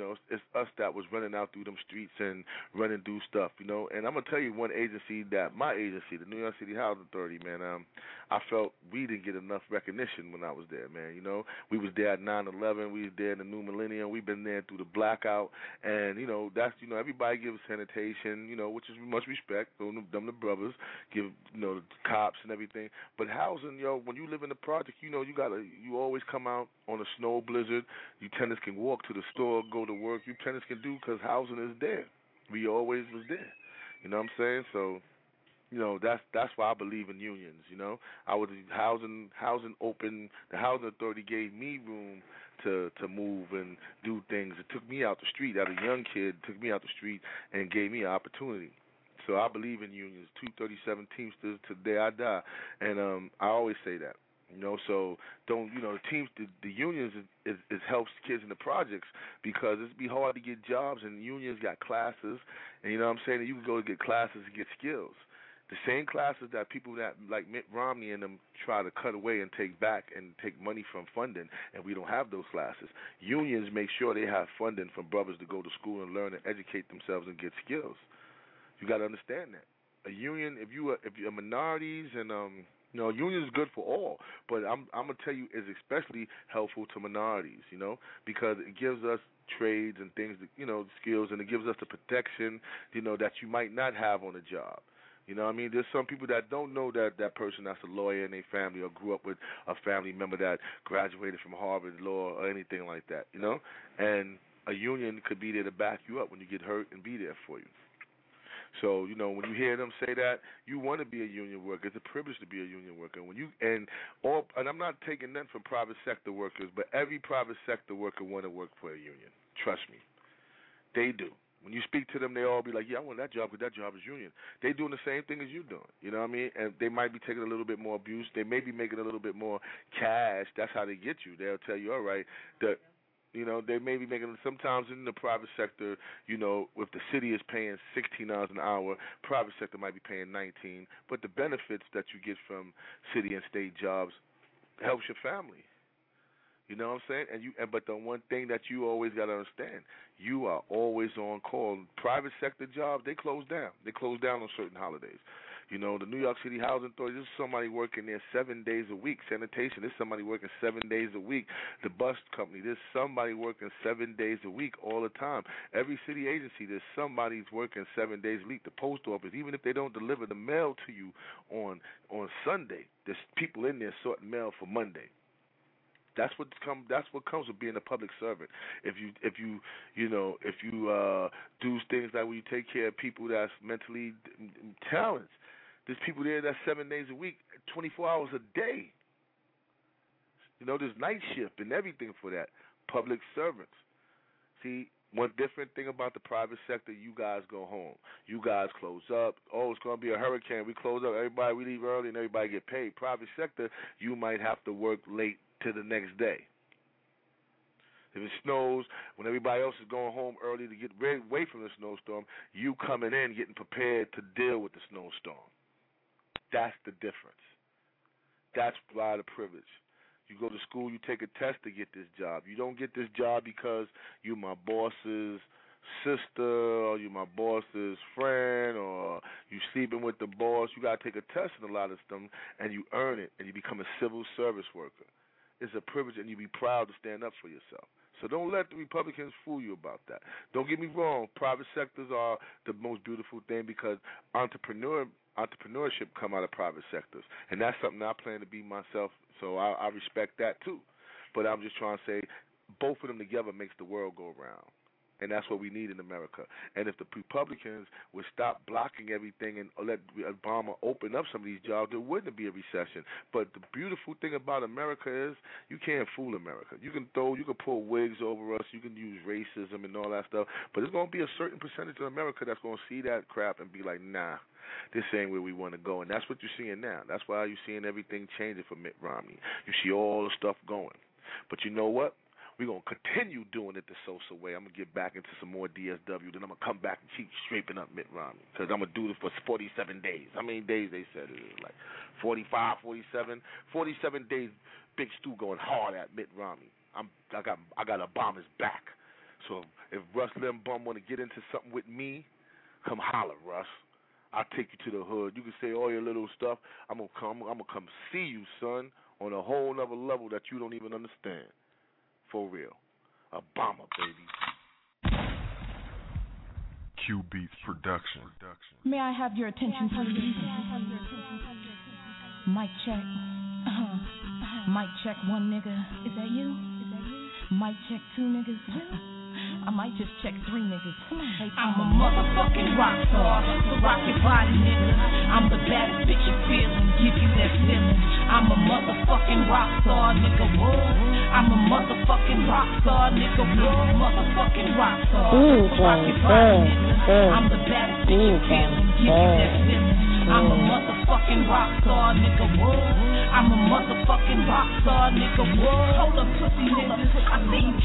that was running out through them streets and running through stuff, And I'm gonna tell you one agency my agency, the New York City Housing Authority, man. I felt we didn't get enough recognition when I was there, man. We was there at 9/11. We was there in the new millennium. We've been there through the blackout, and that's everybody gives sanitation, which is much respect. Them the brothers give the cops and everything. But housing, when you live in the project, you always come out on a snow blizzard. You tenants can walk to the store, go to work. You tenants can do because housing is there. We always was there. You know what I'm saying? So. That's why I believe in unions. I was housing open. The housing authority gave me room to move and do things. It took me out the street. As a young kid, took me out the street and gave me an opportunity. So I believe in unions. 237 Teamsters till the day I die, and I always say that. So don't the unions is helps kids in the projects because it's be hard to get jobs, and unions got classes, and you can go get classes and get skills. The same classes that people that like Mitt Romney and them try to cut away and take back and take money from funding, and we don't have those classes. Unions make sure they have funding for brothers to go to school and learn and educate themselves and get skills. You got to understand that. A union, if you're minorities and a union is good for all, but I'm gonna tell you, is especially helpful to minorities, because it gives us trades and things, skills, and it gives us the protection, that you might not have on a job. You know what I mean? There's some people that don't know that person that's a lawyer in their family or grew up with a family member that graduated from Harvard Law or anything like that, And a union could be there to back you up when you get hurt and be there for you. So, when you hear them say that, you want to be a union worker. It's a privilege to be a union worker. And I'm not taking that from private sector workers, but every private sector worker want to work for a union. Trust me. They do. When you speak to them, they all be like, yeah, I want that job because that job is union. They doing the same thing as you doing, you know what I mean? And they might be taking a little bit more abuse. They may be making a little bit more cash. That's how they get you. They'll tell you, all right, they may be making, sometimes in the private sector, if the city is paying $16 an hour, private sector might be paying $19. But the benefits that you get from city and state jobs helps your family. You know what I'm saying? But the one thing that you always got to understand, you are always on call. Private sector jobs, they close down. They close down on certain holidays. The New York City Housing Authority, there's somebody working there 7 days a week. Sanitation, there's somebody working 7 days a week. The bus company, there's somebody working 7 days a week all the time. Every city agency, there's somebody working 7 days a week. The post office, even if they don't deliver the mail to you on Sunday, there's people in there sorting mail for Monday. That's what comes with being a public servant. If you do things like when you take care of people that's mentally challenged, there's people there that's 7 days a week, 24 hours a day. There's night shift and everything for that. Public servants. See, one different thing about the private sector, you guys go home. You guys close up. Oh, it's going to be a hurricane. We close up. Everybody, we leave early and everybody get paid. Private sector, you might have to work late to the next day. If it snows, when everybody else is going home early to get away from the snowstorm, you coming in getting prepared to deal with the snowstorm. That's the difference. That's why the privilege. You go to school, you take a test to get this job. You don't get this job because you my boss's sister or you my boss's friend or you sleeping with the boss. You got to take a test in a lot of stuff, and you earn it, and you become a civil service worker. It's a privilege, and you be proud to stand up for yourself. So don't let the Republicans fool you about that. Don't get me wrong. Private sectors are the most beautiful thing because entrepreneurship come out of private sectors, and that's something I plan to be myself. So I respect that too. But I'm just trying to say, both of them together makes the world go around. And that's what we need in America. And if the Republicans would stop blocking everything and let Obama open up some of these jobs, there wouldn't be a recession. But the beautiful thing about America is you can't fool America. You can pull wigs over us, you can use racism and all that stuff, but there's going to be a certain percentage of America that's going to see that crap and be like, nah, this ain't where we want to go. And that's what you're seeing now. That's why you're seeing everything changing for Mitt Romney. You see all the stuff going. But you know what? We're going to continue doing it the Sosa way. I'm going to get back into some more DSW. Then I'm going to come back and keep scraping up Mitt Romney because I'm going to do this for 47 days. How many days they said it is? Like 45, 47? 47 days, Big Stu going hard at Mitt Romney. I got Obama's back. So if Russ Limbaugh want to get into something with me, come holler, Russ. I'll take you to the hood. You can say all your little stuff. I'm going to come see you, son, on a whole nother level that you don't even understand. For real. Obama, baby. Q Beats Production. May I have your attention, please? Mic check. Mic check, one nigga. Is that you? Mic check, two niggas. I might just check 3 niggas. I'm a motherfucking rock star, so rock your body, nigga. I'm the baddest bitch you feelin', give you that feeling. I'm a motherfucking rock star, nigga. Whoa. I'm a motherfucking rock star, nigga. Whoa. Motherfucking rock star, so rock your body, nigga. I'm the baddest bitch you feelin', give you that feeling. I'm a motherfucking rock star, nigga. Whoa. I'm a motherfucking rock star, nigga. Whoa. Hold up, pussy nigga. I see you tryna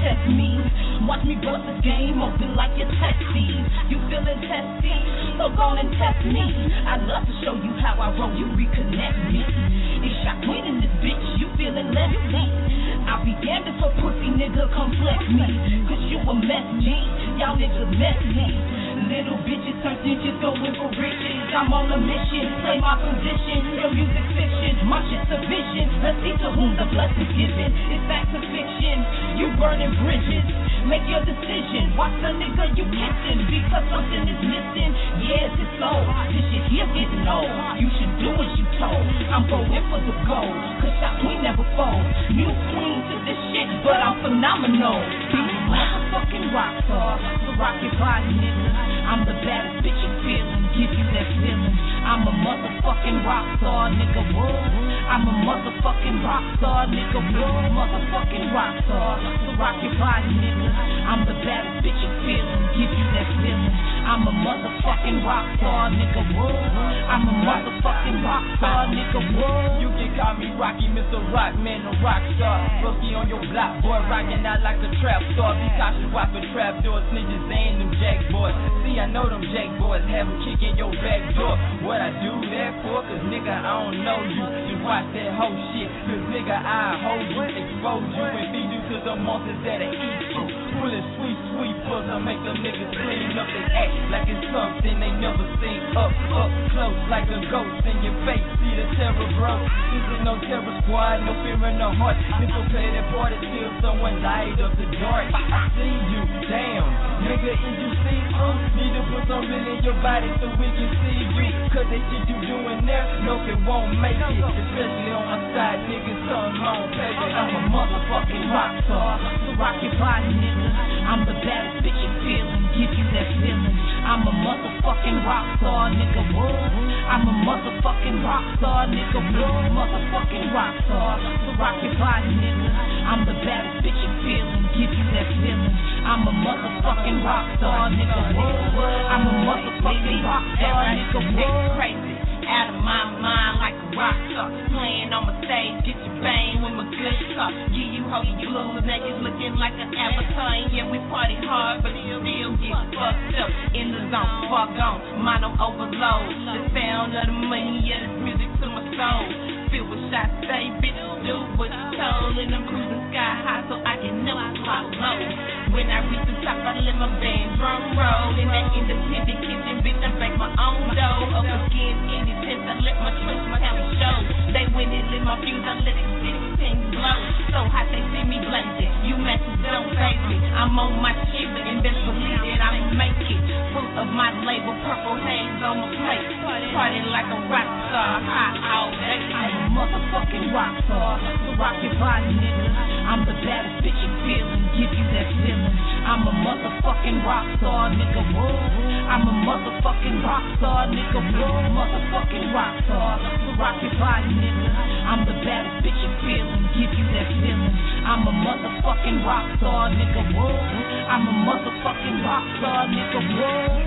test me. Watch me bust the game open like your testes. You feeling testy? So go and test me. I love to show you how I roll, you reconnect me. It's shot queen in this bitch, you feeling lefty. I'll be damned if a pussy nigga come flex me. Cause you a mess, G, y'all niggas messy. Little bitches turn digits, going for riches. I'm on a mission, play my position. Your music fiction, my shit's a vision. Let's see to whom the blessing's given. It's back to fiction, you burning bridges. Make your decision, watch the nigga you kissing. Because something is missing, yes it's old. This shit here getting old, you should do as you told. I'm going for the gold, cause shot queen never falls. New queen to this shit, but I'm phenomenal. I'm a motherfucking rock star, so rock your body nigga. I'm the baddest bitch you feelin', give you that feeling. I'm a motherfucking rock star, nigga, what? I'm a motherfucking rock star, nigga, what? Motherfucking rock star, so rock your body, nigga. I'm the baddest bitch you feelin', give you that feeling. I'm a motherfucking rock star, nigga, what? I'm a motherfucking rock star, nigga, what? You can call me Rocky, Mr. Rockman, a rock star. Rookie on your block, boy, rockin' out like a trap star. Be cautious, whopping trap doors, niggas ain't them jack boys. See, I know them jack boys have them kicking your back door. What I do that for? Cause nigga, I don't know you. Just watch that whole shit. Cause nigga, I hold you, expose you, and feed you to the monsters that'll eat you. Full of sweet, sweet buzz, I make them niggas clean up. They act like it's something they never seen. Up close like a ghost in your face. See the terror, bro. This is no terror squad, no fear in the heart. Nigga play that party till someone light up the dark. I see you, damn, nigga, is you see through? Need to put some real in your body so we can see you. Cause that shit you doing there, no, it won't make it. Especially on my side, niggas, something wrong, baby. I'm a motherfucking rock star, so rock your body, nigga. I'm the baddest bitch you feelin', give you that feeling. I'm a motherfucking rock star, nigga, what? I'm a motherfucking rock star, nigga, what? Motherfucking rock star, so rock your body, nigga. I'm the baddest bitch you feelin', give you that feeling. I'm a motherfucking rock star, nigga, what? I'm a motherfucking rock star, nigga, what? Crazy, out of my mind like a rock star. Playing on my stage, get your bang with my good stuff. Give you hoes blues, now you looking like an avatar. And yeah, we party hard, but you still get fucked up. In the zone, fuck on, mono overload. The sound of the money, yeah, this music to my soul. Filled with shots, say, bitch, do what you told. And I'm cruising sky high so I can never fly low. When I reach the top, I let my band drum roll. In that independent kitchen, bitch, I bake my own dough. Up against any tents, I let my tricks talent show. They win it, lit my fuse, I let it 16 blow. So hot they see me blazing, you matches don't phase me. I'm on my shit, and best believe that I'ma make it. Fruit of my label, purple haze on my plate. Party like a rock star, hot all day. I'm a motherfucking rock star, so rock your body, nigga. I'm the baddest bitch you feelin', give you that feeling. I'm a motherfucking rock star, nigga, what? I'm a motherfucking rock star, nigga, what? Motherfucking rock star, so rock your body, nigga. I'm the baddest bitch you feelin', give you that feeling. I'm a motherfucking rock star, nigga, what? I'm a motherfucking rock star, nigga, what?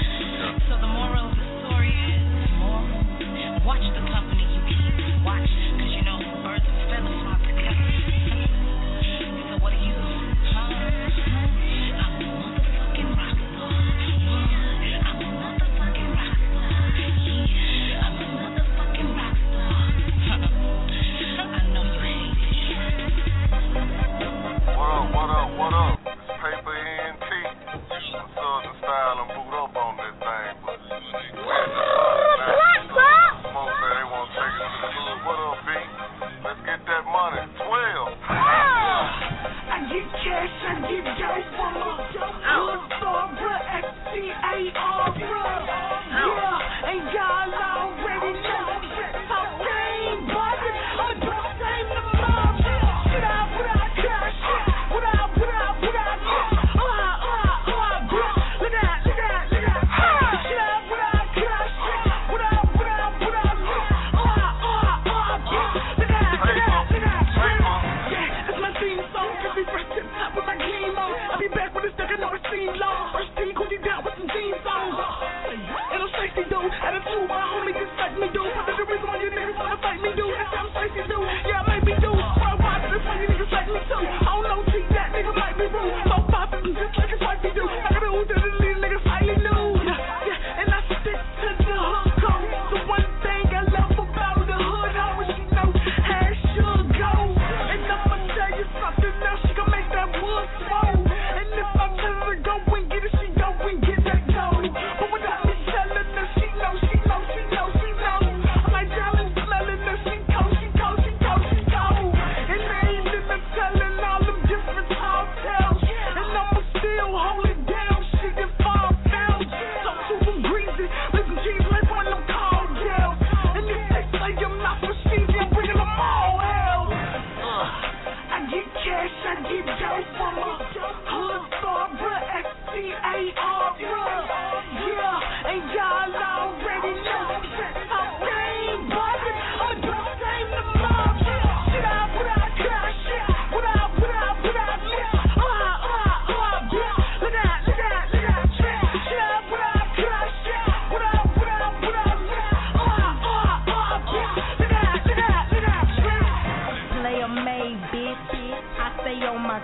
So the moral of the story is, watch the company you keep. Watch, cause you know birds and feathers flock together. So what are you? I'm a motherfucking rock star. Yeah, I'm a motherfucking rock star. Yeah, I'm a motherfucking rock star. I know you hate it. What up? It's Paper ENT. Southern style and boot up on this thing, but folks say they want to take it to the hood. What up, B? Let's get that money.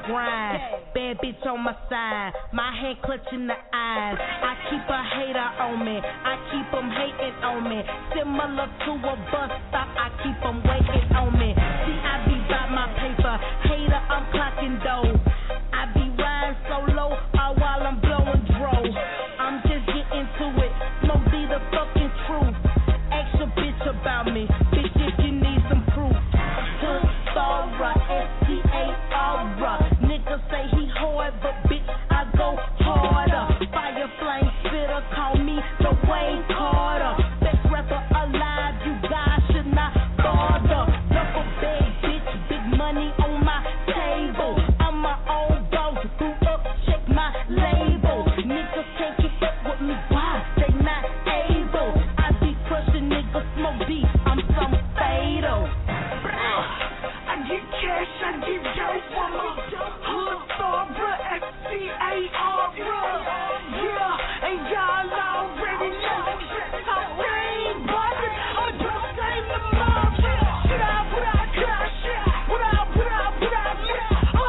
grind. Bad bitch on my side, my hand clutching the eyes. I keep a hater on me, I keep them hating on me. Similar to a bus stop, I keep them waiting on me. See, I be by my paper, hater, I'm clocking dough. I be riding solo, all while I'm blowing dro. I'm just getting to it, Smoke D the fucking truth. Ask your bitch about me, bitch, if you need some proof. Hood Star, S-T-A-R. Niggas say he hard, but bitch, I go harder. Fire flame spitter, call me the Wayne Carter. Best rapper alive, you guys should not bother. Duffel bag, bitch, big money on my table. I'm my own boss, grew up, check my label. Niggas can't keep up with me, why? They not able. I be crushing niggas, Smoke D, I'm some fatal. I get cash, I get dope from a hood star, bruh, S-C-A-R, bruh. Yeah, and y'all already know how we ain't buzzing. I'm just saying the mob. Shit out, put out, shit. Put out, shit.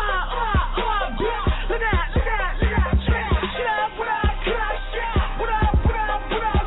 Look out, shit. Shit out, put out, shit. Put out, shit. Look out,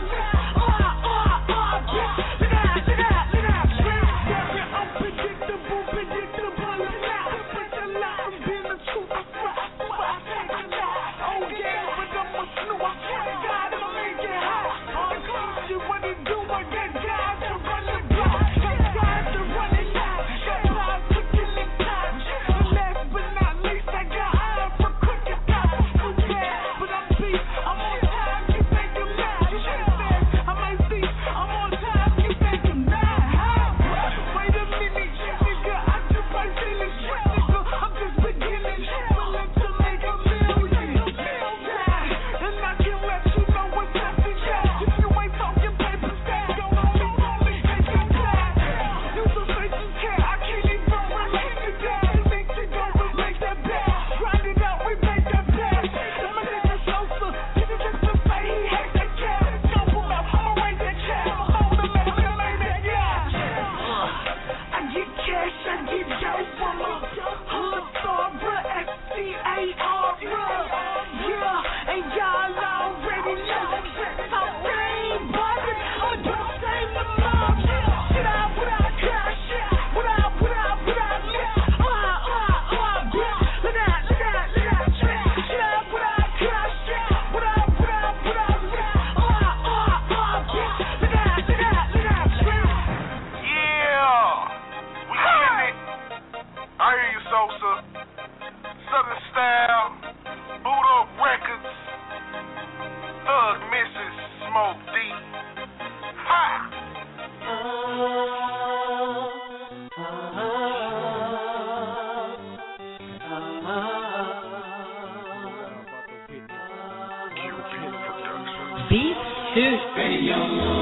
shit. Unpredictable, predictable, I'm not. Bitch, I'm not, I'm being the truth. I swear, take it out. Oh yeah, but I'm a snoop. I swear to God, I'ma make it hot. All shit, what it do? I get guys to run the block. Got guys to run it out. Got guys cooking and top. Last but not least, I got eyes for cooking top. Too bad, but I'm beat. I'm on time, you think you're mad. You should have said, I might see. I'm on time, you think you're mad. Wait a minute, nigga, I just might see this shit, nigga. I'm just beginning, willing to make a million. And I can let you know what's happening. If you ain't talking paper stack, don't only take it back. You some faces care, I can't even relate to that. You think you don't relate that bad? Grind it out, we make that bad. And my nigga Sosa, did it just to say he hate that cat. Don't pull out, I'ma raise that cat. I'ma hold him and I'ma lay that cat. I get cash, I get dope from a hood star, bruh, S-C-A-R, bruh. Yeah, and y'all already know how we ain't buzzing. I'm just saying the mob. Shit out, put out, shit. Put out, shit. Look out, shit. Shit out, put out, shit. Put out, shit. Yeah, we getting it. I hear you, Sosa. Southern Style, Boot Up Records, Thug Mrs. Smoke D. Ha! Beat Suit.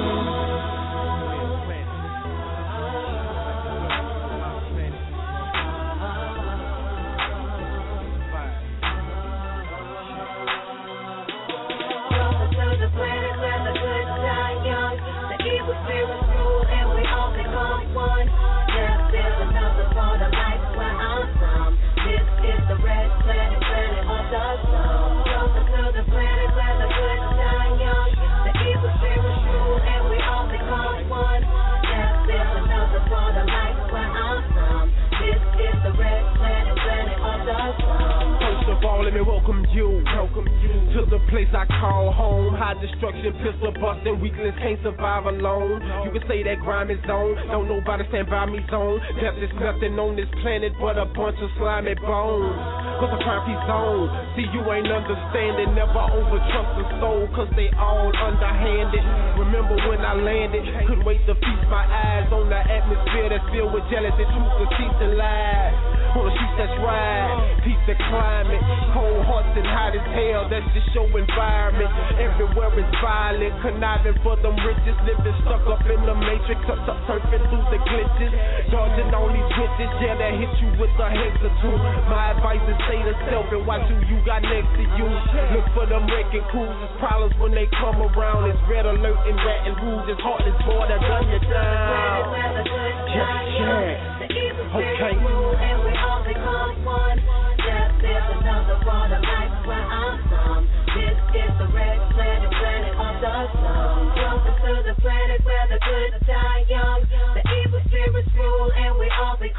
Let me welcome you to the place I call home. High destruction, pistol busting, weaklings can't survive alone. You can say that grime is on, don't nobody stand by me zone. Death is nothing on this planet but a bunch of slimy bones. Cause a crime free zone. See, you ain't understanding, never overtrust a soul, cause they all underhanded. Remember when I landed, couldn't wait to feast my eyes on the atmosphere that's filled with jealousy, truth, deceit, and lies. On the streets that's right, peace the climate, cold hearts and hot as hell, that's just your environment. Everywhere is violent, conniving for them riches, living stuck up in the matrix, surfing through the glitches, dodging all these witches, yeah, that hit you with a hex or two. My advice is stay to self and watch who you got next to you. Look for them wrecking crews, it's problems when they come around, it's red alert and ratting rules, it's heartless boy that done you down. Yeah. Okay. And we all become one.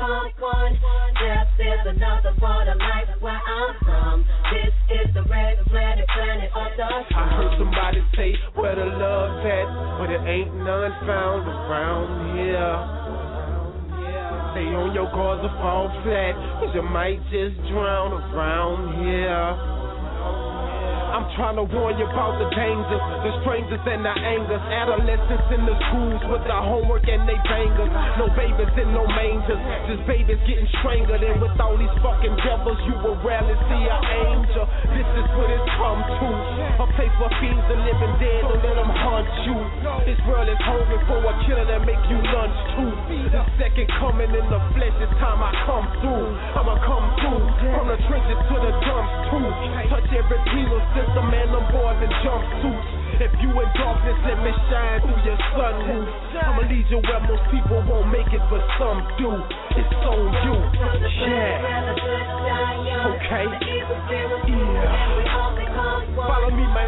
become one. Death is another part of life where I'm from. This is the red planet, planet of the sun. I heard somebody say where the love at, but it ain't none found around here. Stay on your guard to fall flat, cause you might just drown around here. I'm trying to warn you about the dangers, the strangers and the angers. Adolescents in the schools with the homework and they bangers. No babies in no mangers, just babies getting strangled. And with all these fucking devils, you will rarely see an angel. This is what it's come to, a place where fiends are living dead, don't let them hunt you. This world is hungry for a killer that make you lunch too. The second coming in the flesh, it's time I come through. I'ma come through, from the trenches to the dumps too. Touch every penal system and them boys in jumpsuits. If you in darkness, let me shine through your sunroof. I'ma lead you where most people won't make it, but some do. It's on you. Yeah. Okay. Yeah. Follow me, man.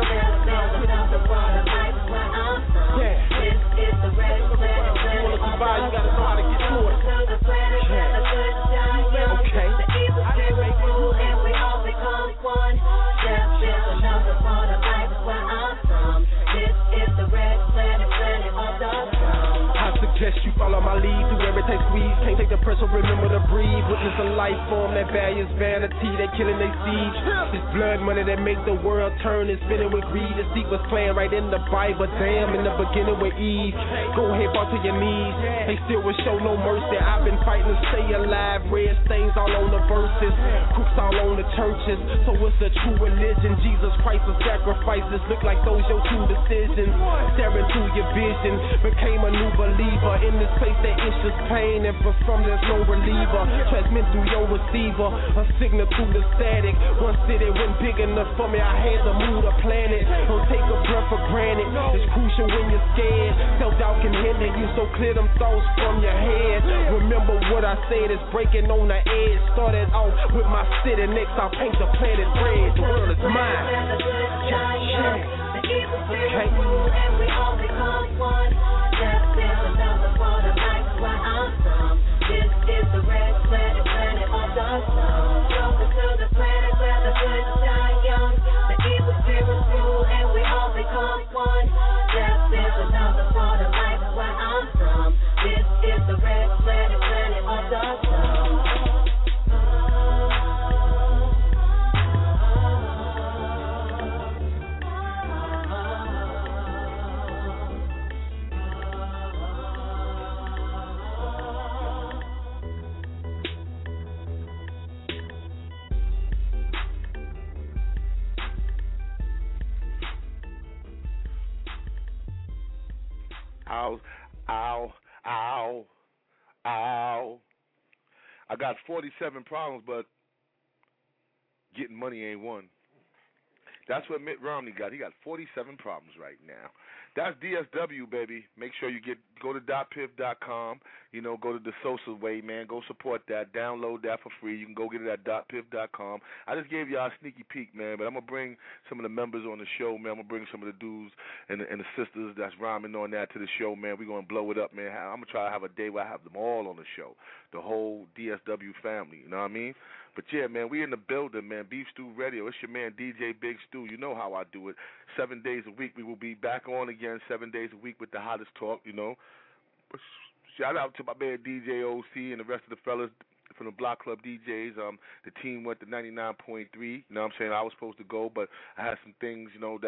Yeah. You wanna survive, you gotta know how to get through it. Yeah. Okay. And we all become one. Death is another part of life where I'm from. This is the red planet, planet of the sun. I suggest you follow my lead through every tight squeeze. Can't take the pressure, remember to breathe. Witness a life form that values vanity. They killing they siege. It's blood money that make the world turn and spinning with greed. The seed was planned right in the Bible. Damn, in the beginning with Eve. Go ahead, fall to your knees. They still will show no mercy. I've been fighting to stay alive. Red stains all on the verses. Crooks all on the churches. So it's a true religion. Jesus Christ of sacrifices. Look like those your two decisions. Staring through your vision. Became a new believer. In this place that it's just pain. And for some there's no reliever. Transmit through your receiver. A signal through the static. One city went big enough for me. I had to move the planet. Don't take a breath for granted. It's crucial when you're scared. Self-doubt can hinder you. So clear them thoughts from your head. Remember what I said is breaking on the edge. Started off with my city. Next I'll paint the planet red. The world is mine. Okay. And we all become one. Death is another part of life where I'm from. This is the red planet, planet of the sun. Welcome to the planet where the good die young. The evil spirits rule and we all become one. Death is another part of life where I'm from. This is the red planet, planet of the sun. Ow, ow, ow, ow. I got 47 problems, but getting money ain't one. That's what Mitt Romney got. He got 47 problems right now. That's DSW, baby. Make sure you go to .piff.com. You know, go to the social way, man. Go support that. Download that for free. You can go get it at .piff.com. I just gave y'all a sneaky peek, man, but I'm going to bring some of the members on the show, man. I'm going to bring some of the dudes and the sisters that's rhyming on that to the show, man. We're going to blow it up, man. I'm going to try to have a day where I have them all on the show, the whole DSW family, you know what I mean? But, yeah, man, we in the building, man. Beef Stew Radio. It's your man, DJ Big Stew. You know how I do it. 7 days a week. We will be back on again 7 days a week with the hottest talk, you know. Shout out to my man DJ OC and the rest of the fellas from the Block Club DJs. The team went to 99.3. You know what I'm saying? I was supposed to go, but I had some things,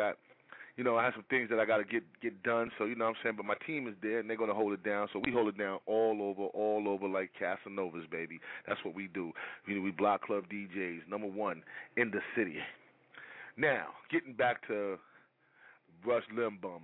I had some things that I got to get done. So, you know what I'm saying? But my team is there, and they're going to hold it down. So we hold it down all over like Casanovas, baby. That's what we do. We Block Club DJs, number one in the city. Now, getting back to Rush Limbaugh.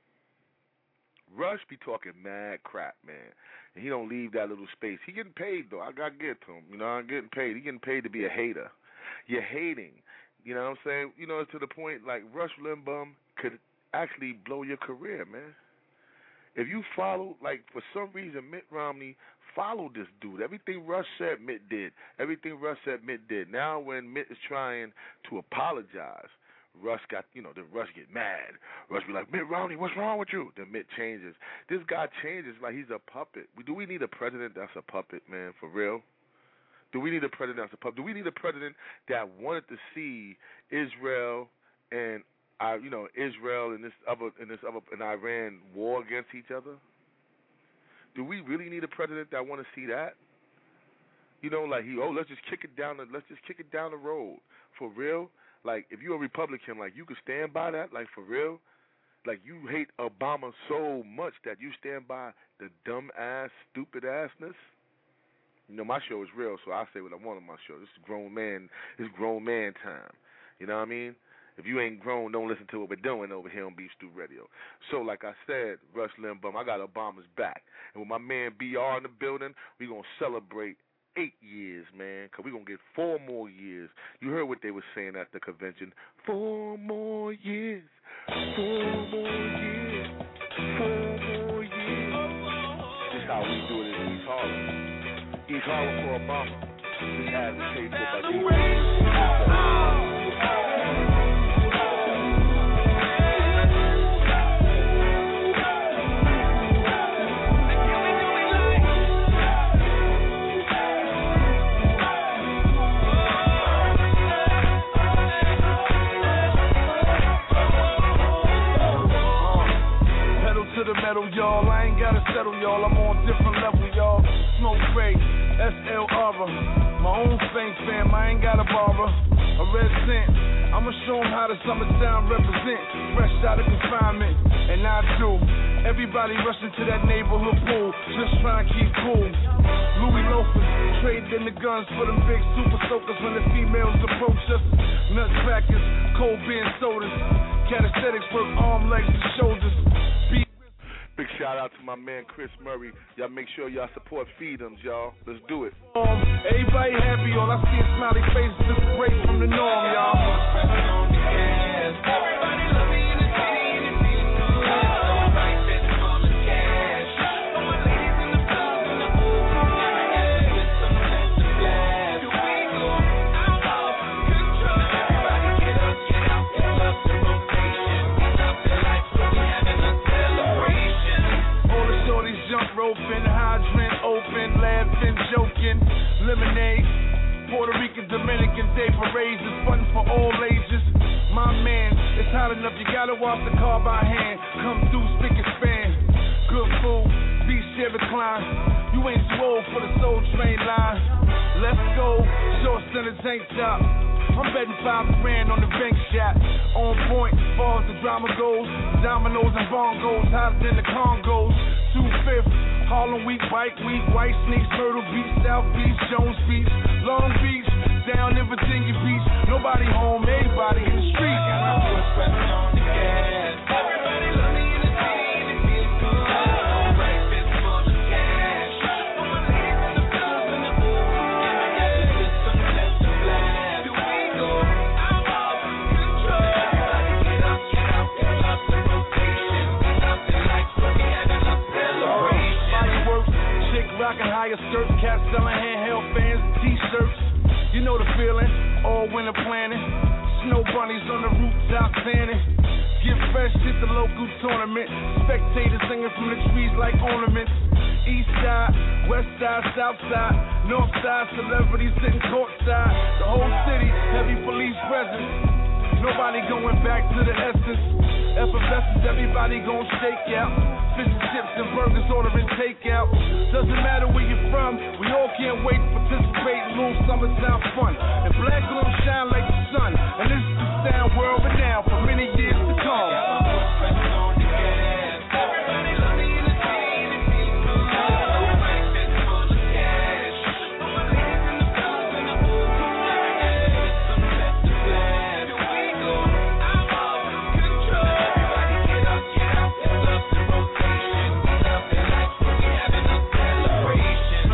Rush be talking mad crap, man. And he don't leave that little space. He getting paid, though. I got to get to him. I'm getting paid. He getting paid to be a hater. You're hating. You know what I'm saying? It's to the point, like, Rush Limbaugh could actually blow your career, man. If you follow, like, for some reason, Mitt Romney followed this dude. Everything Rush said, Mitt did. Everything Rush said, Mitt did. Now when Mitt is trying to apologize, Russ got, then Russ get mad. Russ be like, Mitt Romney, what's wrong with you? Then Mitt changes. This guy changes like he's a puppet. Do we need a president that's a puppet, man, for real? Do we need a president that's a puppet? Do we need a president that wanted to see Israel and Israel and Iran war against each other? Do we really need a president that want to see that? Let's just kick it down the road. For real? Like, if you're a Republican, like, you could stand by that, like, for real? Like, you hate Obama so much that you stand by the dumb-ass, stupid-assness? My show is real, so I say what I want on my show. This is grown man time. You know what I mean? If you ain't grown, don't listen to what we're doing over here on Beef Stew Radio. So, like I said, Rush Limbaugh, I got Obama's back. And with my man BR in the building, we going to celebrate 8 years, man, because we're going to get 4 more years. You heard what they were saying at the convention. 4 more years. 4 more years. 4 more years. This is how we do it in East Harlem. East Harlem for Obama. This ad was paid for by D. To the metal, y'all. I ain't gotta settle, y'all. I'm on different level, y'all. Smoke Ray, SL Arbor. My own Saints fam, I ain't got a barber. A red cent. I'ma show 'em how the summertime represent. Fresh out of confinement, and I do. Everybody rushing to that neighborhood pool, just trying to keep cool. Louis loafers, traded in the guns for them big super soakers when the females approach us. Nutcrackers, cold beer sodas. Calisthenics work arm, legs, and shoulders. Big shout out to my man Chris Murray. Y'all make sure y'all support Feedums, y'all. Let's do it. Everybody happy, all I see is smiley faces. This is break from the norm, y'all. Everybody love me in the city and it feels good. So right, fist full of cash. For my ladies in the club and the pool. With some sense of blast. Do we go out of control? Everybody get up, get out, get up the rotation. We stop the lights, so we having a celebration. All the shorties jump roping, hydrant open, laughing, joking, lemonade, Puerto Rican, Dominican Day parades is fun for all ages. My man, it's hot enough, you gotta wash the car by hand. Come through, spick and span. Good food, beach chair recline. You ain't too old for the Soul Train line. Let's go, shorts and a tank top. I'm betting $5 grand on the bank shot. On point, far as the drama goes. Dominoes and bongos, hotter than the Congos. 2/5, Harlem Week, Bike Week, White Sneaks, Myrtle Beach, South Beach, Jones Beach, Long Beach, down in Virginia Beach. Nobody home, everybody in the street. Got my foot pressing on the gas. Everybody love me in the city and it feels good. Right fist full of cash. For my ladies in the club and the pool. With some less to blast. Do we go out of control? Everybody get up, get the rotation. We stop the lights, so we having a celebration. Fireworks, chick rocking higher skirts, cats selling handheld fans, t-shirts. You know the feeling, all winter planning. Snow bunnies on the rooftop tanning. Get fresh, hit the local tournament. Spectators singing from the trees like ornaments. East side, west side, south side, north side, celebrities sitting courtside. The whole city, heavy police presence. Nobody going back to the essence. Effervescence, everybody gon' shake out. Fish and chips and burgers ordering takeout. Doesn't matter where you're from, we all can't wait to participate in little summertime fun. And black gon' shine like the sun. And this is the sound world renowned for many years to come. Everybody love me in the city and it feels good. Right fist full of cash. For my ladies in the club and the pool. With some less to blast. Do we go out of control? Everybody get up, get the rotation. We stop the lights, so we having a celebration.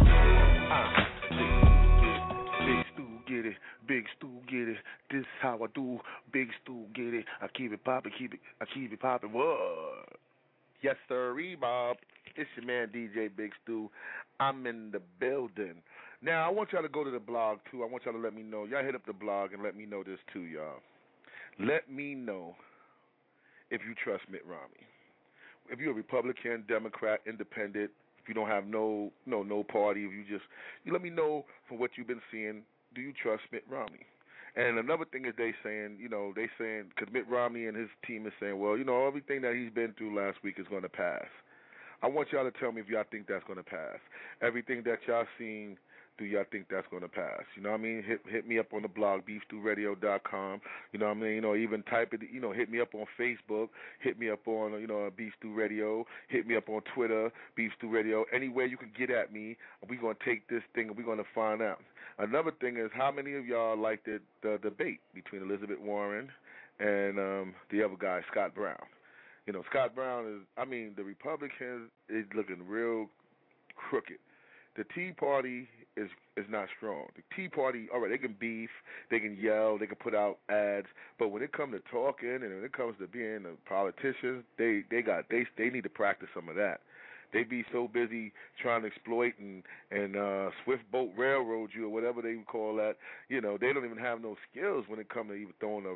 Big Stu get it. This how I do. Big Stu get it. I keep it poppin', I keep it poppin'. What? Yes, sir, Bob. It's your man DJ Big Stu. I'm in the building. Now I want y'all to go to the blog too. I want y'all to let me know. Y'all hit up the blog and let me know this too, y'all. Let me know if you trust Mitt Romney. If you're a Republican, Democrat, Independent, if you don't have no party, if you let me know from what you've been seeing, do you trust Mitt Romney? And another thing is because Mitt Romney and his team is saying, well, everything that he's been through last week is going to pass. I want y'all to tell me if y'all think that's going to pass. Everything that y'all seen, do y'all think that's going to pass? You know what I mean? Hit me up on the blog, beefstewradio.com. You know what I mean? Even type it, hit me up on Facebook. Hit me up on, Beef Stew Radio. Hit me up on Twitter, Beef Stew Radio. Anywhere you can get at me, we're going to take this thing and we're going to find out. Another thing is, how many of y'all liked the debate between Elizabeth Warren and the other guy, Scott Brown? Scott Brown the Republicans is looking real crooked. The Tea Party is not strong. The Tea Party, all right, they can beef, they can yell, they can put out ads, but when it comes to talking and when it comes to being a politician, they need to practice some of that. They be so busy trying to exploit and swift boat railroad you or whatever they call that. They don't even have no skills when it comes to even throwing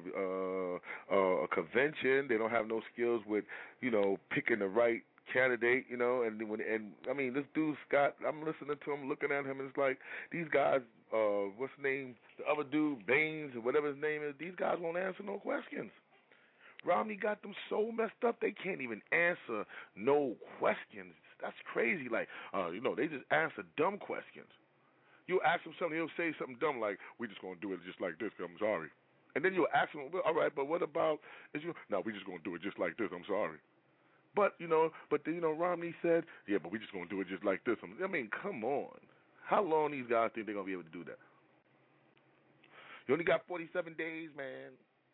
a convention. They don't have no skills with picking the right candidate. And this dude Scott, I'm listening to him, looking at him, and it's like these guys. What's his name? The other dude, Baines or whatever his name is. These guys won't answer no questions. Romney got them so messed up they can't even answer no questions. That's crazy. Like, they just answer dumb questions. You ask them something, he'll say something dumb like, "We're just gonna do it just like this. I'm sorry." And then you'll ask him, "Well, all right, but what about?" No, we're just gonna do it just like this. I'm sorry. But Romney said, "Yeah, but we're just gonna do it just like this." Come on. How long these guys think they're gonna be able to do that? You only got 47 days, man.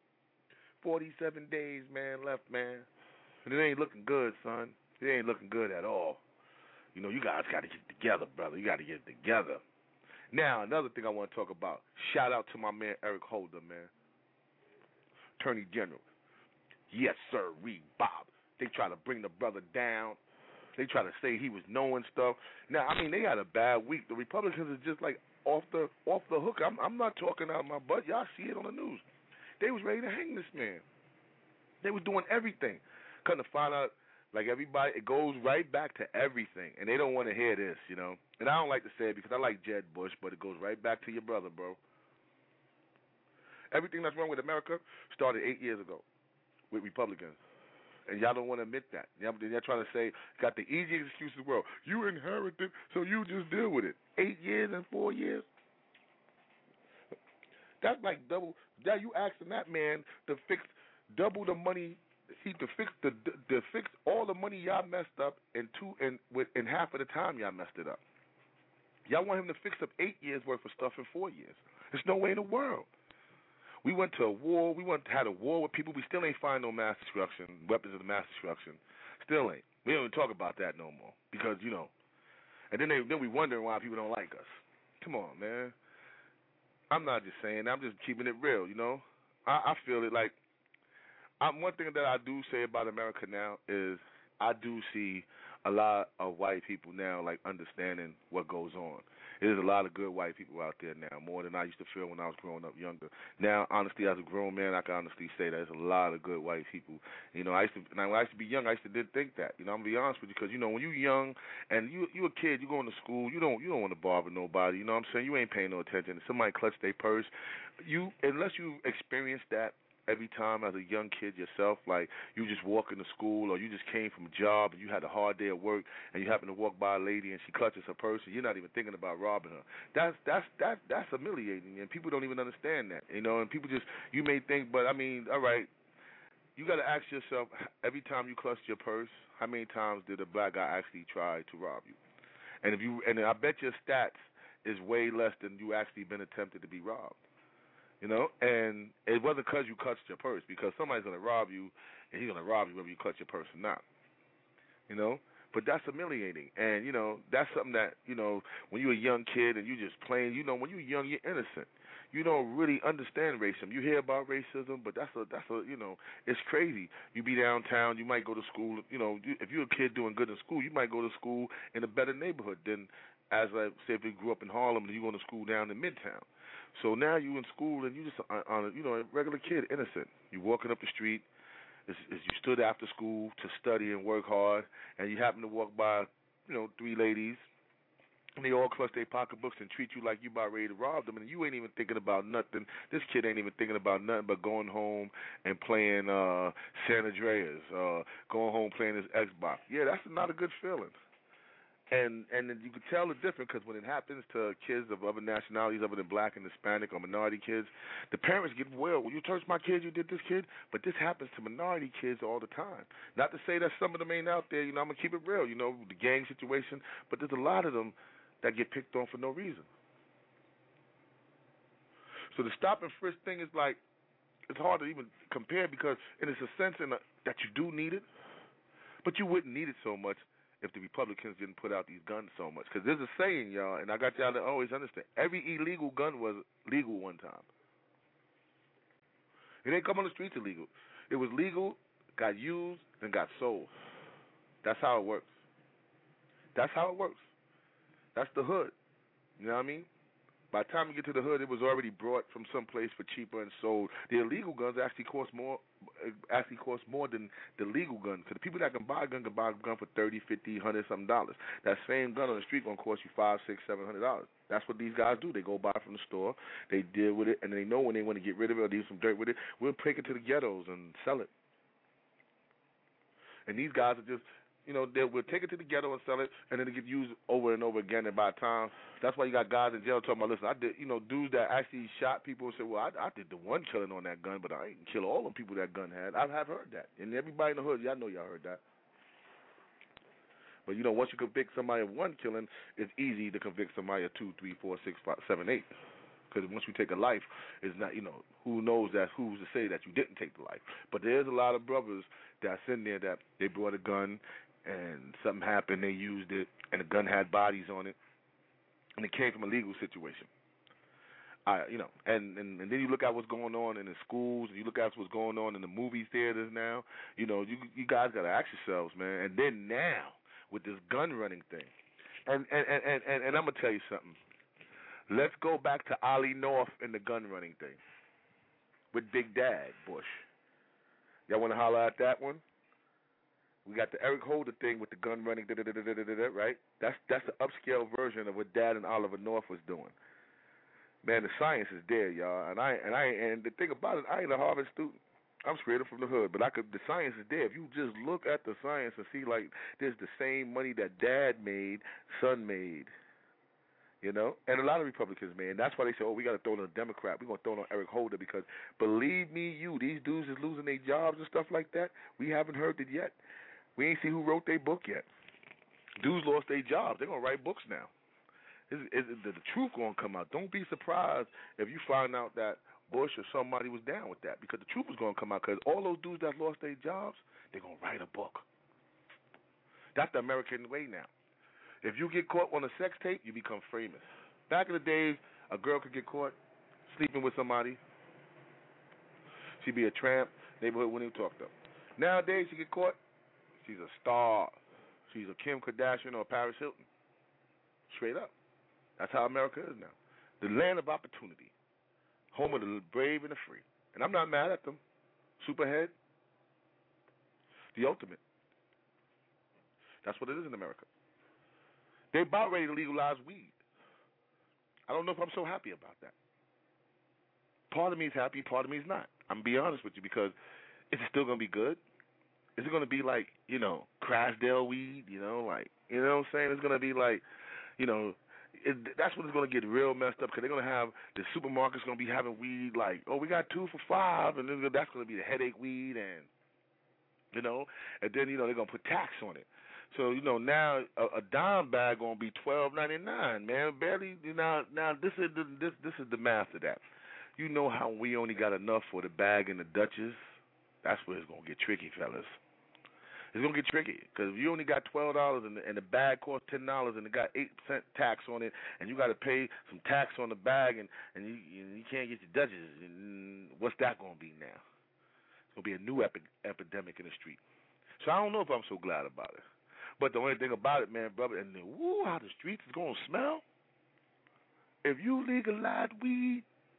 47 days, man, left, man. And it ain't looking good, son. It ain't looking good at all. You guys got to get together, brother. You got to get together. Now, another thing I want to talk about. Shout out to my man Eric Holder, man. Attorney General. Yes, sir, Bob. They try to bring the brother down. They try to say he was knowing stuff. Now, they had a bad week. The Republicans are just like off the hook. I'm not talking out of my butt. Y'all see it on the news. They was ready to hang this man. They was doing everything. Come to find out, like everybody, it goes right back to everything. And they don't want to hear this, And I don't like to say it because I like Jeb Bush, but it goes right back to your brother, bro. Everything that's wrong with America started 8 years ago with Republicans. And y'all don't want to admit that. Y'all trying to say, got the easiest excuse in the world. You inherited, so you just deal with it. 8 years and 4 years? That's like double. Now you asking that man to fix double the money. To fix all the money y'all messed up in half of the time y'all messed it up. Y'all want him to fix up 8 years worth of stuff in 4 years. There's no way in the world. We went to a war. Had a war with people. We still ain't find no mass destruction, weapons of mass destruction. Still ain't. We don't even talk about that no more because And then we wondering why people don't like us. Come on, man. I'm not just saying. I'm just keeping it real. I feel it like. One thing that I do say about America now is I do see a lot of white people now like understanding what goes on. There's a lot of good white people out there now, more than I used to feel when I was growing up younger. Now, honestly, as a grown man, I can honestly say that there's a lot of good white people. When I used to be young, I used to did think that. I'm gonna be honest with you, because when you're young and you a kid, you going to school, you don't want to bother nobody. You know what I'm saying? You ain't paying no attention. If somebody clutch their purse, unless you experience that every time as a young kid yourself, like you just walk into school or you just came from a job and you had a hard day at work and you happen to walk by a lady and she clutches her purse and you're not even thinking about robbing her. That's humiliating, and people don't even understand that, and people just, you may think, but all right, you got to ask yourself, every time you clutch your purse, how many times did a black guy actually try to rob you? And I bet your stats is way less than you actually been attempted to be robbed. And it wasn't because you clutched your purse, because somebody's going to rob you, and he's going to rob you whether you clutch your purse or not. But that's humiliating. And, that's something that, when you're a young kid and you just playing, when you're young, you're innocent. You don't really understand racism. You hear about racism, but that's a it's crazy. You be downtown, you might go to school, if you're a kid doing good in school, you might go to school in a better neighborhood than, as I say, if you grew up in Harlem and you go to school down in Midtown. So now you in school and you just on a regular kid, innocent. You walking up the street. As you stood after school to study and work hard, and you happen to walk by, 3 ladies, and they all clutch their pocketbooks and treat you like you about ready to rob them, and you ain't even thinking about nothing. This kid ain't even thinking about nothing but going home and playing San Andreas, going home playing his Xbox. Yeah, that's not a good feeling. And you can tell the difference because when it happens to kids of other nationalities other than black and Hispanic or minority kids, the parents get, well, you touched my kid, you did this kid, but this happens to minority kids all the time. Not to say that some of them ain't out there, I'm going to keep it real, the gang situation, but there's a lot of them that get picked on for no reason. So the stop and frisk thing is like, it's hard to even compare because it's a sense that you do need it, but you wouldn't need it so much if the Republicans didn't put out these guns so much. Because there's a saying, y'all, and I got y'all to always understand, every illegal gun was legal one time. It ain't come on the streets illegal. It was legal, got used, and got sold. That's how it works. That's how it works. That's the hood. You know what I mean? By the time you get to the hood, it was already brought from someplace for cheaper and sold. The illegal guns actually cost more than the legal gun. Because the people that can buy a gun for $30, $50, $100 something dollars. That same gun on the street gonna cost you $500, $600, $700. That's what these guys do. They go buy from the store, they deal with it, and they know when they want to get rid of it or do some dirt with it, we'll take it to the ghettos and sell it. And these guys are just, we'll take it to the ghetto and sell it, and then it get used over and over again. And by the time, that's why you got guys in jail talking about, listen, I did, dudes that actually shot people and said, well, I did the one killing on that gun, but I ain't kill all the people that gun had. I have heard that. And everybody in the hood, y'all know y'all heard that. But, once you convict somebody of one killing, it's easy to convict somebody of 2, 3, 4, 6, 5, 7, 8. Because once you take a life, it's not, who knows that, who's to say that you didn't take the life. But there's a lot of brothers that's in there that they brought a gun, and something happened, they used it, and the gun had bodies on it, and it came from a legal situation. And then you look at what's going on in the schools, and you look at what's going on in the movie theaters now. You guys got to ask yourselves, man. And then now with this gun running thing, and I'm gonna tell you something. Let's go back to Ollie North and the gun running thing with Big Dad Bush. Y'all want to holler at that one? We got the Eric Holder thing with the gun running, right? That's the upscale version of what Dad and Oliver North was doing. Man, the science is there, y'all. And the thing about it, I ain't a Harvard student. I'm straight up from the hood, but the science is there. If you just look at the science and see, like, there's the same money that Dad made, son made, and a lot of Republicans, man. That's why they say, we got to throw it on a Democrat. We're going to throw it on Eric Holder because, believe me, these dudes is losing their jobs and stuff like that. We haven't heard it yet. We ain't see who wrote their book yet. Dudes lost their jobs. They're going to write books now. The truth going to come out. Don't be surprised if you find out that Bush or somebody was down with that, because the truth is going to come out, because all those dudes that lost their jobs, they're going to write a book. That's the American way now. If you get caught on a sex tape, you become famous. Back in the days, a girl could get caught sleeping with somebody. She'd be a tramp. Neighborhood wouldn't even talk to her. Nowadays, she get caught, she's a star. She's a Kim Kardashian or a Paris Hilton. Straight up. That's how America is now. The land of opportunity. Home of the brave and the free. And I'm not mad at them. Superhead. The ultimate. That's what it is in America. They're about ready to legalize weed. I don't know if I'm so happy about that. Part of me is happy, part of me is not. I'm going to be honest with you, because is it still going to be good? Is it going to be like, Crasdale weed, you know what I'm saying? It's going to be like, that's when it's going to get real messed up, because they're going to have, the supermarket's going to be having weed like, we got 2 for $5, and then that's going to be the headache weed, and then, they're going to put tax on it. So, now a dime bag going to be $12.99, man. Barely, now this is the math of that. You know how we only got enough for the bag and the Dutchess? That's where it's going to get tricky, fellas. It's going to get tricky, because if you only got $12 and the bag costs $10 and it got 8% tax on it, and you got to pay some tax on the bag, and you can't get your Dutchess, what's that going to be now? It's going to be a new epidemic in the street. So I don't know if I'm so glad about it. But the only thing about it, man, brother, how the streets is going to smell. If you legalize weed,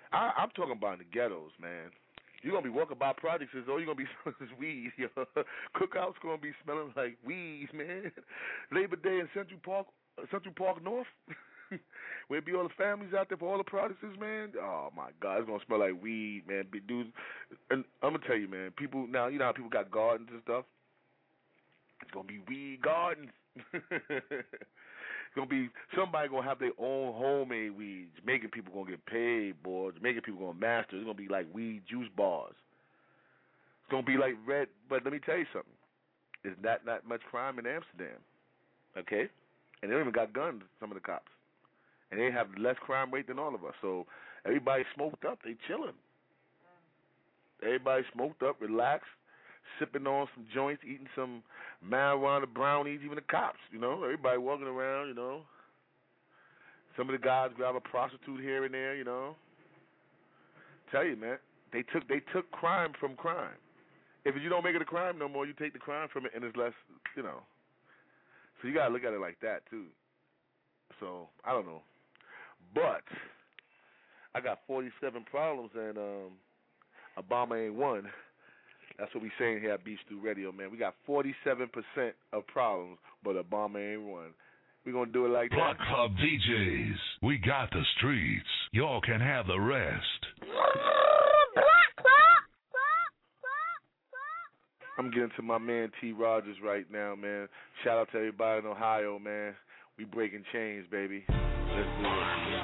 I'm talking about in the ghettos, man. You're going to be walking by projects as though you're going to be smelling this weed. Yo. Cookout's going to be smelling like weed, man. Labor Day in Central Park North, where it be all the families out there for all the projects, man. Oh, my God. It's going to smell like weed, man. Big dudes. And I'm going to tell you, man, people now, you know how people got gardens and stuff? It's going to be weed gardens. It's gonna be somebody gonna have their own homemade weeds. Jamaican people gonna get paid, boy. Jamaican people gonna master. It's gonna be like weed juice bars. It's gonna be like red. But let me tell you something. There's not much crime in Amsterdam, okay? And they don't even got guns. Some of the cops, and they have less crime rate than all of us. So everybody smoked up. They chilling. Everybody smoked up, relaxed, sipping on some joints, eating some marijuana brownies, even the cops, you know. Everybody walking around, you know. Some of the guys grab a prostitute here and there, you know. Tell you, man, they took crime from crime. If you don't make it a crime no more, you take the crime from it and it's less, you know. So you got to look at it like that, too. So, I don't know. But I got 47 problems and Obama ain't one. That's what we saying here at Beef Stew Radio, man. We got 47% of problems, but Obama ain't one. We're going to do it like Block that. Club DJs, we got the streets. Y'all can have the rest. I'm getting to my man T. Rogers right now, man. Shout out to everybody in Ohio, man. We breaking chains, baby. Let's do it.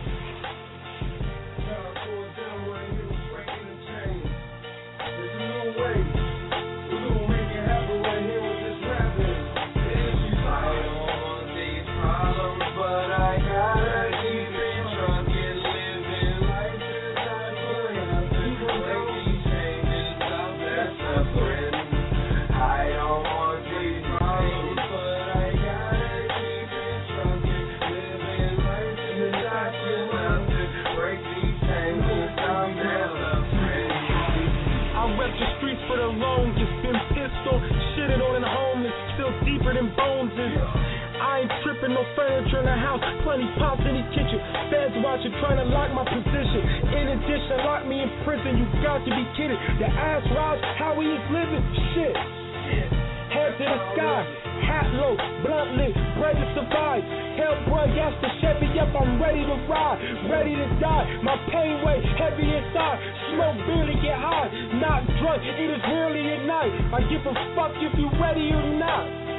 Than bones is. I ain't tripping, no furniture in the house, plenty pots in the kitchen. Feds watching, trying to lock my position. In addition, lock me in prison, you got to be kidding. The ass Raj, how he is living, shit. Head to the sky, hat low, blunt lit, ready to survive. Hell, boy, gas the Chevy up, I'm ready to ride, ready to die. My pain weight heavy inside, smoke barely get high. Not drunk, it is really at night. I give a fuck if you ready or not.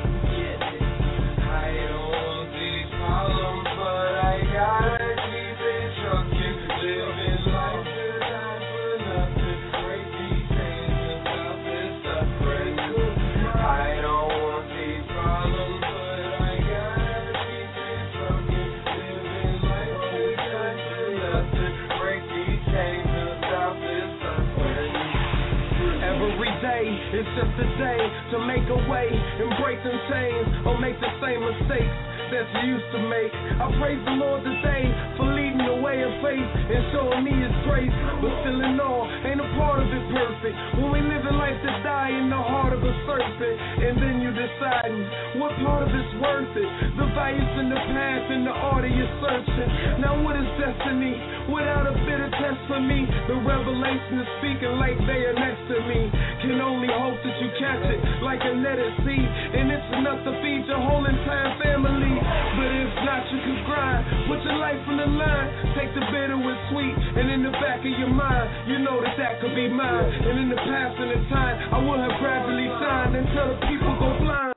I don't want these problems, but I gotta keep it trucking. Living life designed for nothing. Break these chains and stop this suffering. I don't want these problems, but I gotta keep it trucking. Living life designed for nothing. Break these chains and stop this suffering. Every day is just a day to make a way and break them chains or make the same mistakes that you used to make. I praise the Lord today for leading the way of faith and showing me His grace. But still in all, ain't a part of it perfect. When we live a life to die in the heart of a serpent, and then you deciding what part of it's worth it. The values in the past and the art of your searching. Now what is destiny without a bitter test for me? The revelation is speaking like they are next to me. Can only hope that you catch it like a netted seed, and it's enough to feed your whole entire family. But if not, you can grind. Put your life on the line. Take the bitter with sweet, and in the back of your mind, you know that could be mine. And in the past and the time, I would have gradually shined until the people go blind.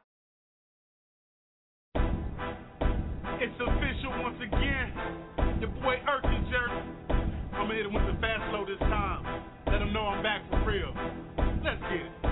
It's official once again. Your boy Urkin Jerk. I'ma hit him with the fast flow this time. Let him know I'm back for real. Let's get it.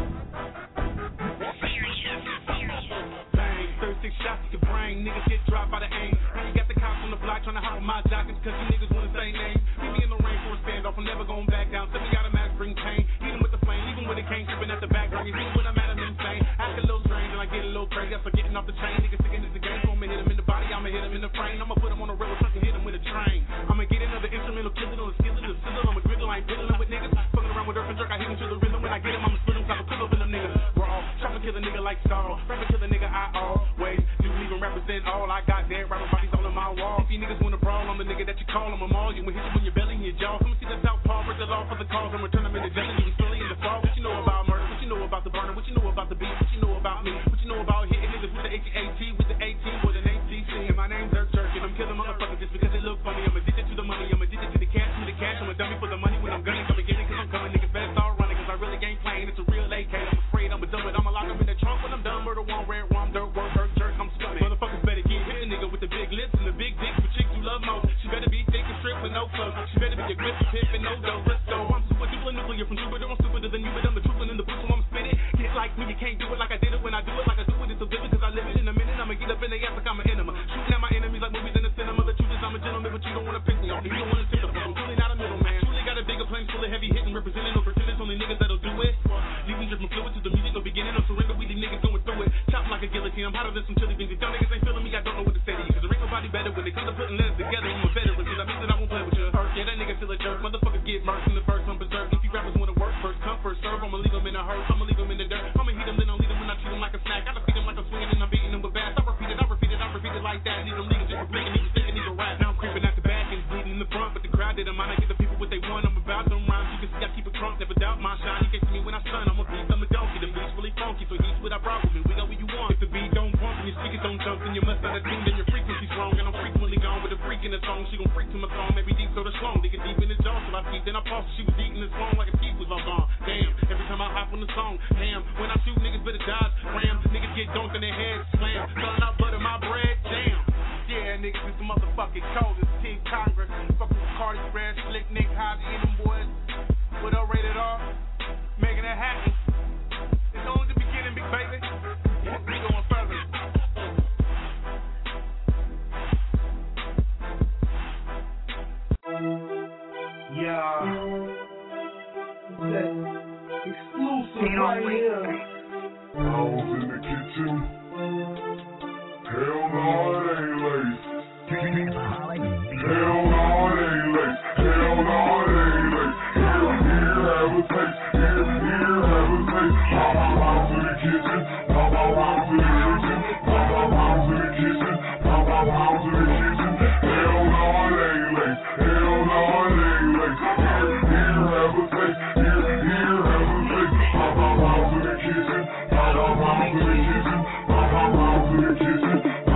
Bang, 36 shots to your brain. Niggas get dropped by the aim. Now you got the cops on the block trying to hop on my jockets cause you niggas wanna say names. Meet me in the rain for a standoff. I'm never going back down. Tell me got a mask, bring pain. Hit him with the flame, even when it can't. Keeping at the back, bringing me when I'm at him insane. Act a little strange and I get a little crazy. I'm getting off the chain. Niggas thinking it's a game. So I'ma hit him in the body. I'ma hit him in the frame. I'ma put him on a railroad truck and hit him with a train. I'ma get another instrumental, kill it on the skillet, the sizzle. I'm a grizzle. I ain't fiddling with niggas. Fucking around with Urkin Jerk. I hit him to the rhythm. When I get him, I'ma split him. Cause I pull up in them niggas. Raw. Trying to kill a nigga like Star. Rapper kill a nigga I always do. Even represent all I got. Dead rappers bodies all on my wall. If you niggas wanna brawl, I'm the nigga that you call. I'm a mall. You will hit you in your belly and your jaw. fall for the cause and return them into justice, even silly in the fall. What you know about murder? What you know about the burner? What you know about the beat? What you know about me? What you know about hitting niggas with the H-A-T, with the 18, with an ATC? And my name's Dirk Jerk, and I'm killing motherfuckers just because it look funny. I'm addicted to the money, I'm addicted to the cash, I'm a dummy for the money when I'm gunning. Come and get it, cause I'm coming, niggas better start running, cause I really ain't playing. It's a real AK, I'm afraid I'm a dumb it. I'ma lock them in the trunk when I'm done. Murder one, red one, dirt, work, Dirk Jerk, I'm scummy. Motherfuckers better get hit a nigga with the big lips and the big dicks for chicks who love most. She better be thick and strip with no clothes. She better be a grip, pimp, and no dough. Let's go. I'm super duper nuclear from Jupiter. I'm stupider than you, but I'm the truth and in the booth, so I'm spitting. Get like me, you can't do it like I did it when I do it. Like I do it, it's so vivid, cause I live it in a minute. I'ma get up in the ass like I'm an enema. Shooting at my enemies like movies in the cinema. The truth is I'm a gentleman, but you don't wanna piss me off. You don't wanna tip the phone. I'm truly not a middleman. Truly got a bigger plane full of heavy hitting, representing no pretenders, only niggas that'll do it. Leaving dripping fluid to the music, no beginning, no surrender. We these niggas going through it. Chopping like a guillotine. I'm hotter than some chili beans. If y'all niggas ain't feeling me, I don't know what to say to you. Cause there ain't nobody better when it comes to putting letters together. I'm a veteran, cause I mean that I won't play with you. Yeah, that nigga still a jerk. Motherfucker get murked in the verse, I'm berserk. If you rappers wanna work, first come, first serve. I'ma leave them in a hearse, I'ma leave them in the dirt. I'ma heat them, then I'll leave them when I treat them like a snack. I defeat them like I'm swinging and I'm beating them with bass. I repeat it like that. Need them niggas just for making niggas thinking nigga rap. Now I'm creeping at the back and bleeding in the front, but the crowd didn't mind. I get the people what they want. I'm about them rhymes. You can see I keep it drunk, never doubt my shine. You can see me when I stun. I'm a beast, I'm a donkey. The beat's really funky, so he's what I brought with me. We go where you want. If the beat don't bump and your speakers don't jump, then you must not have tuned in. Your frequency's wrong, and I'm frequently gone with a freak in the song. She gon' freak to my song, maybe deep so the slong. Digging deep in the jaw, so I peep, then I pause. She was eating this song like a teeth was all gone. Damn, every time I hop on the song, damn. When I shoot, niggas better dodge, ram. Niggas get dunked in their heads, slam. Selling out butter my bread, damn. Yeah, niggas is the motherfucking coldest. Team Congress, fuck with Cardi, Red, Slick, Nick, Javi, and them boys. With a rated R, making it happen. It's only the beginning, big baby. Yeah, we going further. Yeah. That exclusive right here. I was in the kitchen. Hell no, it ain't lace. Hell no, it ain't lace. Hell no, it ain't lace. Here, have a taste. Here, have a taste. Pow in the kitchen. Pow in the kitchen. Pow in the kitchen. Pow in the kitchen. Hell no, it ain't lace. Hell no, it ain't lace. Here, have a taste. Here, have a taste. Pow in the kitchen. Pow in the kitchen. Pow in the kitchen.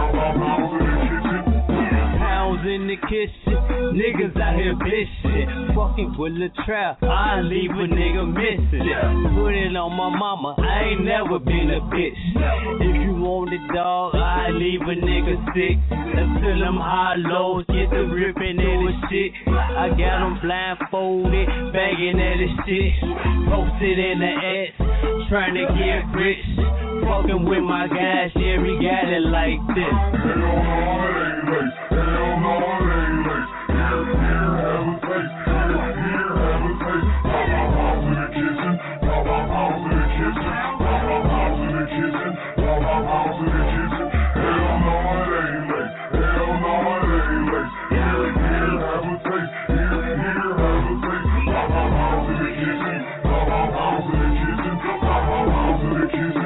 Pounds in the kitchen, niggas out here bitchin'. Fucking with the trap, I leave a nigga missing. Put it on my mama, I ain't never been a bitch. If you want it, dog, I leave a nigga sick. Until them high lows get the ripping at his shit. I got him blindfolded, banging at his shit. Posted in the ass, trying to get rich. Fucking with my guys, yeah, we got it like this. Hell no, it ain't lace. Hell no, it ain't lace. Here, have a taste. Here, have a taste. Pow in the kitchen. Pow in the kitchen. Pow in the kitchen. Pow in the kitchen. Hell no, it ain't lace. Hell no, it ain't lace. Here, have a taste. Here, have a taste. Pow in the kitchen. Pow in the kitchen. Pow in the kitchen.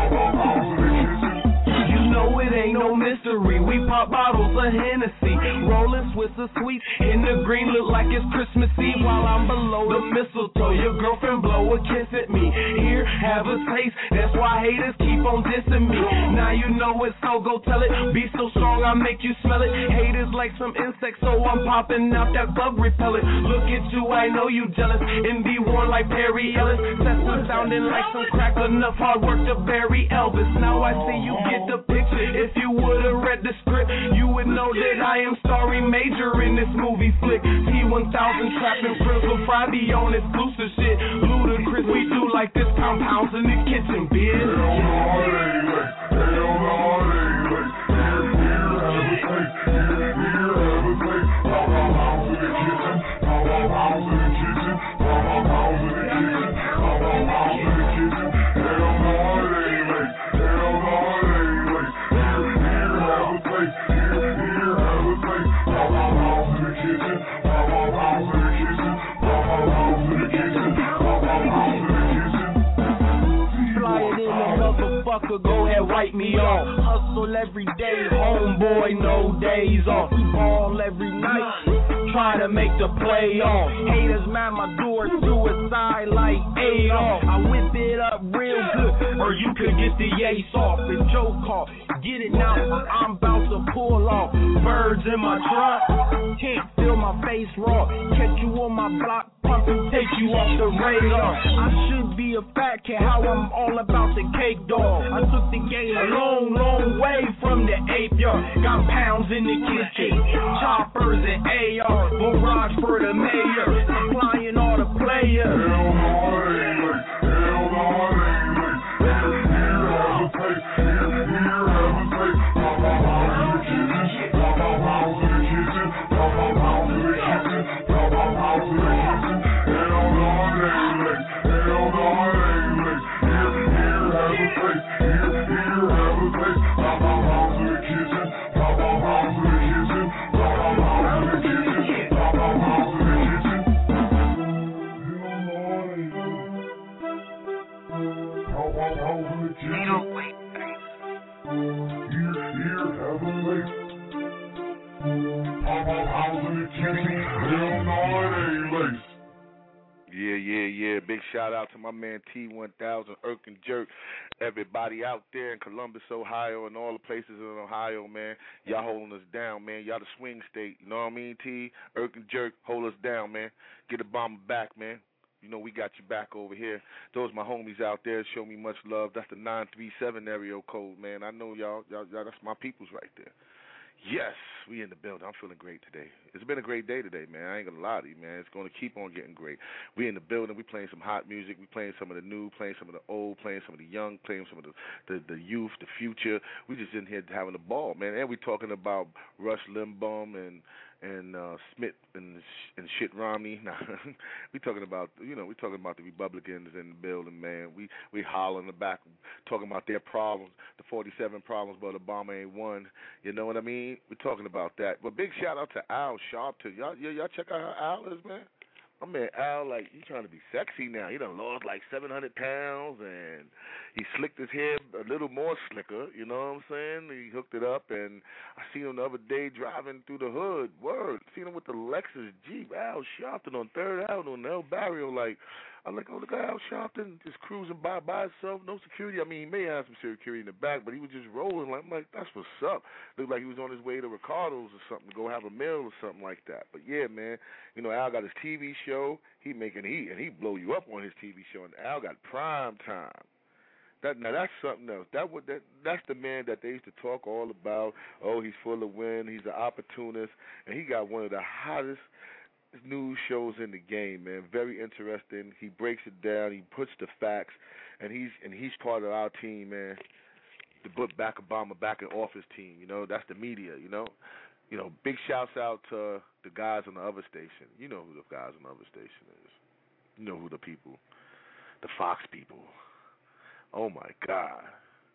You know it ain't no mystery. We pop bottles of Hennessy, rolling Swiss of sweets in the green, look like it's Christmas Eve while I'm below the mistletoe. Your girlfriend blow a kiss at me. Here, have a taste. That's why haters keep on dissing me. Now you know it, so go tell it. Be so strong, I make you smell it. Haters like some insects, so I'm popping out that bug repellent. Look at you, I know you jealous. NB1 like Perry Ellis. Sesame sounding like some crack. Enough hard work to bury Elvis. Now I see you get the picture. If you would've read the script, you would know that I am starring major in this movie flick. T1000 trapping Frizzle Friday on exclusive shit. Ludacris, we do like this, compounds in the kitchen, bitch. Hell no, it ain't lace. Hell no, it ain't lace. Here, have a taste. Here, have a taste. Pow in the kitchen. Pow in the kitchen. Pow in the kitchen. Pow in the kitchen. Hell no, it ain't lace. Hell no, it ain't lace. Here, have a taste. Here, have a taste. Pow in the kitchen. Pow in the kitchen. Pow in the kitchen. Pow in the kitchen. Flying in the motherfucker, go ahead, wipe me off. Hustle every day, homeboy, no days off. We ball every night. trying to make the playoffs. Haters, man, my door suicide like Adolf. I whip it up real good, or you could get the ace off. And Joe call, get it now, I'm about to pull off. Birds in my trunk, can't feel my face raw. Catch you on my block, pump and take you off the radar. I should be a fat kid, how I'm all about the cake dog. I took the game a long, long way from the 8th yard. Got pounds in the kitchen, choppers and AR, barrage for the mayor, supplying all the players. Hell no, it ain't late. Hell no, it ain't late. Here have a taste. Here have a taste. Pop out in the kitchen. Pop out in the kitchen. Pop out in the kitchen. Pop out in the kitchen. Hell no, it ain't late. Hell no, it ain't late. Here have a taste. Here have a taste. Pop out in the kitchen. Pop out in the kitchen. Pop out in the kitchen. Pop out in the kitchen. Yeah. Big shout out to my man T1000, Irk and Jerk, everybody out there in Columbus, Ohio, and all the places in Ohio, man. Y'all holding us down, man. Y'all the swing state, you know what I mean? T, Irk and Jerk, hold us down, man. Get the bomber back, man. You know, we got you back over here. Those my homies out there show me much love. That's the 937 area code, man. I know y'all, that's my peoples right there. Yes, we in the building. I'm feeling great today. It's been a great day today, man. I ain't going to lie to you, man. It's going to keep on getting great. We in the building. We playing some hot music. We playing some of the new, playing some of the old, playing some of the young, playing some of the youth, the future. We just in here having a ball, man. And we talking about Rush Limbaugh and Smith and shit Romney. Nah, we talking about we talking about the Republicans in the building, man. We hollering in the back, talking about their problems, the 47 problems, but Obama ain't won. You know what I mean? We're talking about that. But big shout out to Al Sharpton. Y'all check out how Al is, man. My man Al, like, he's trying to be sexy now. He done lost like 700 pounds, and he slicked his hair a little more slicker, you know what I'm saying? He hooked it up, and I seen him the other day driving through the hood. Word. Seen him with the Lexus Jeep. Al Sharpton on 3rd Avenue in El Barrio. Like, I'm like, oh, look at Al Sharpton just cruising by himself, no security. I mean, he may have some security in the back, but he was just rolling. I'm like, that's what's up. Looked like he was on his way to Ricardo's or something to go have a meal or something like that. But yeah, man, you know, Al got his TV show. He blow you up on his TV show, and Al got prime time. Now that's something else. That's the man that they used to talk all about. Oh, he's full of wind. He's an opportunist, and he got one of the hottest news shows in the game, man. Very interesting. He breaks it down. He puts the facts, and he's part of our team, man. To put back Obama back in office team. You know, that's the media. You know, big shouts out to the guys on the other station. You know who the guys on the other station is. You know who the people, the Fox people. Oh my God.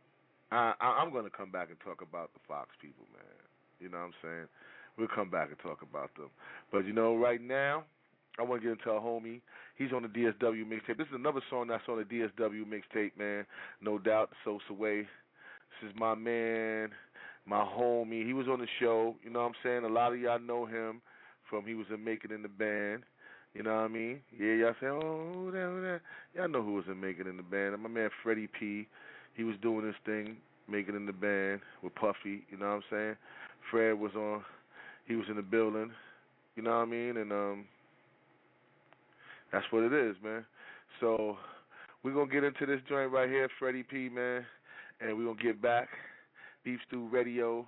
I'm going to come back and talk about the Fox people, man. You know what I'm saying? We'll come back and talk about them. But, you know, right now, I want to get into a homie. He's on the DSW mixtape. This is another song that's on the DSW mixtape, man. No doubt, Sosa Way. This is my man, my homie. He was on the show. You know what I'm saying? A lot of y'all know him from he was in Make It in the Band. You know what I mean? Yeah, y'all say, oh, that. Y'all know who was in Make It in the Band. And my man, Freddie P. He was doing this thing, Make It in the Band with Puffy. You know what I'm saying? Fred was on. He was in the building, you know what I mean? And that's what it is, man. So we're going to get into this joint right here, Freddie P, man, and we're going to get back. Beef Stew Radio,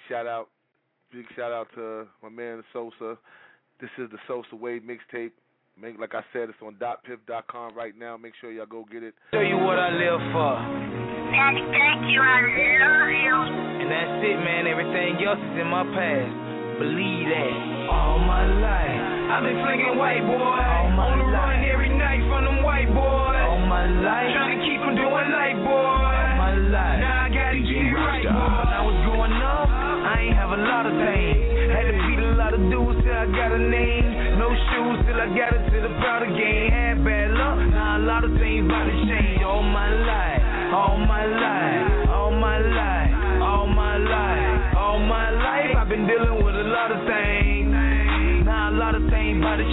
big shout out to my man Sosa. This is the Sosa Wave mixtape. Like I said, it's on .piff.com right now. Make sure y'all go get it. Tell you what I live for. Daddy, thank you. I love you. And that's it, man. Everything else is in my past. Believe that. All my life I've been flinging white boy. On the run every night from them white boys. All my life trying to keep them doing light boy. All my life now I gotta get it right boy. When I was growing up, I ain't have a lot of things. Had to beat a lot of dudes till I got a name. No shoes till I got it to the powder game. Had bad luck, now a lot of things about to change. All my life, all my life, all my life, all my life, all my life I've been dealing with a lot of things. Now a lot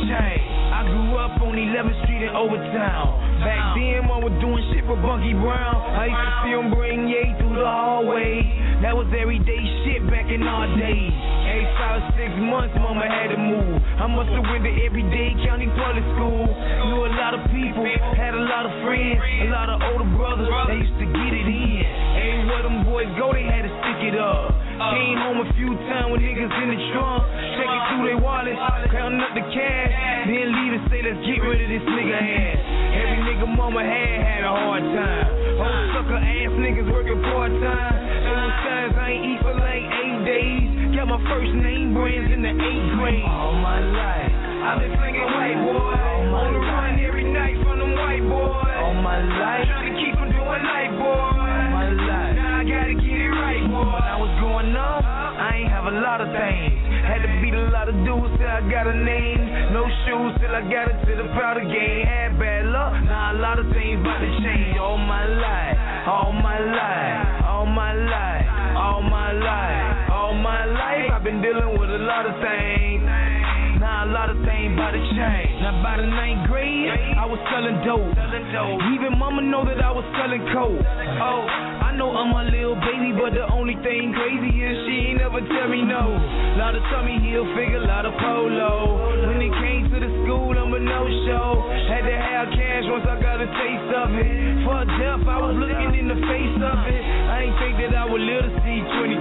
chain. I grew up on 11th Street in Overtown. Back then, I was doing shit for Bunky Brown. I used to see him bring Ye through the hallway. That was everyday shit back in our days. Every 5 or 6 months, mama had to move. I must have went to everyday county public school. Knew a lot of people, had a lot of friends, a lot of older brothers that used to get it in. Everywhere them boys go, they had to stick it up. Came home a few times with niggas in the trunk, checking through their wallets, counting up the cash, then leave and say, let's get rid of this nigga ass. Every nigga mama had a hard time. Old sucker ass niggas working part-time. Those times I ain't eat for like 8 days. Got my first name brands in the 8th grade. All my life, I've been slinging white boy. On the run every night from them white boys. All my life, trying to keep from doing light boy. All my life, now I gotta get it right boy. When I was growing up, I ain't have a lot of things. Had to beat a lot of dudes till I got a name. No shoes till I got it to the powder game. Had bad luck, now a lot of things about to change. All my life, all my life, all my life, all my life, all my life. I've been dealing with a lot of things. Now a lot of things about to change. Now by the 9th grade, I was selling dope. Even mama know that I was selling coke. Oh, I know I'm a little baby, but the only thing crazy is she ain't never tell me no. Lot of tummy heel figure, lot of polo. When it came to the school, I'm a no-show. Had to have cash once I got a taste of it. For death, I was looking in the face of it. I ain't think that I would live to see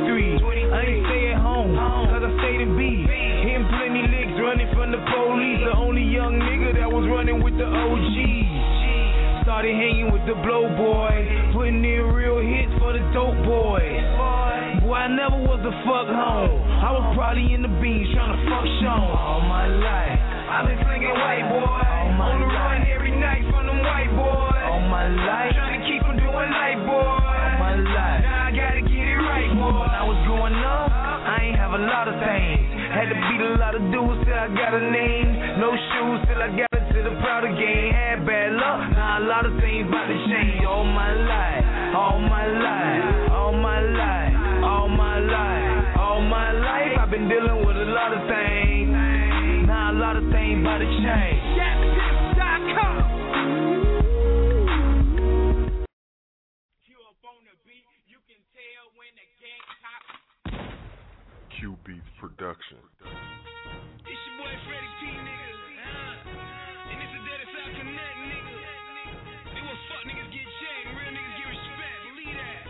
23. I ain't stay at home, cause I stayed in B. Hitting plenty licks, running from the police. The only young nigga that was running with the OGs. Started hanging with the blow boy, putting in real hits for the dope boys. Boy, I never was a fuck home. I was probably in the beans trying to fuck Sean. All my life, I've been slinging white boy. On the run every night from them white boys. All my life, trying to keep from doing light boy. All my life, now I gotta get it right boy. When I was growing up, I ain't have a lot of things. Had to beat a lot of dudes till I got a name. No shoes till I got it to the powder game. Had bad luck, now a lot of things about to change. All my life, all my life, all my life, all my life, all my life. I've been dealing with a lot of things. Now a lot of things about to change. Q Beats Production. It's your boy Freddie P, nigga. And it's a Dead South Connect, nigga. They will fuck niggas get checked, and real niggas get respect. Believe that.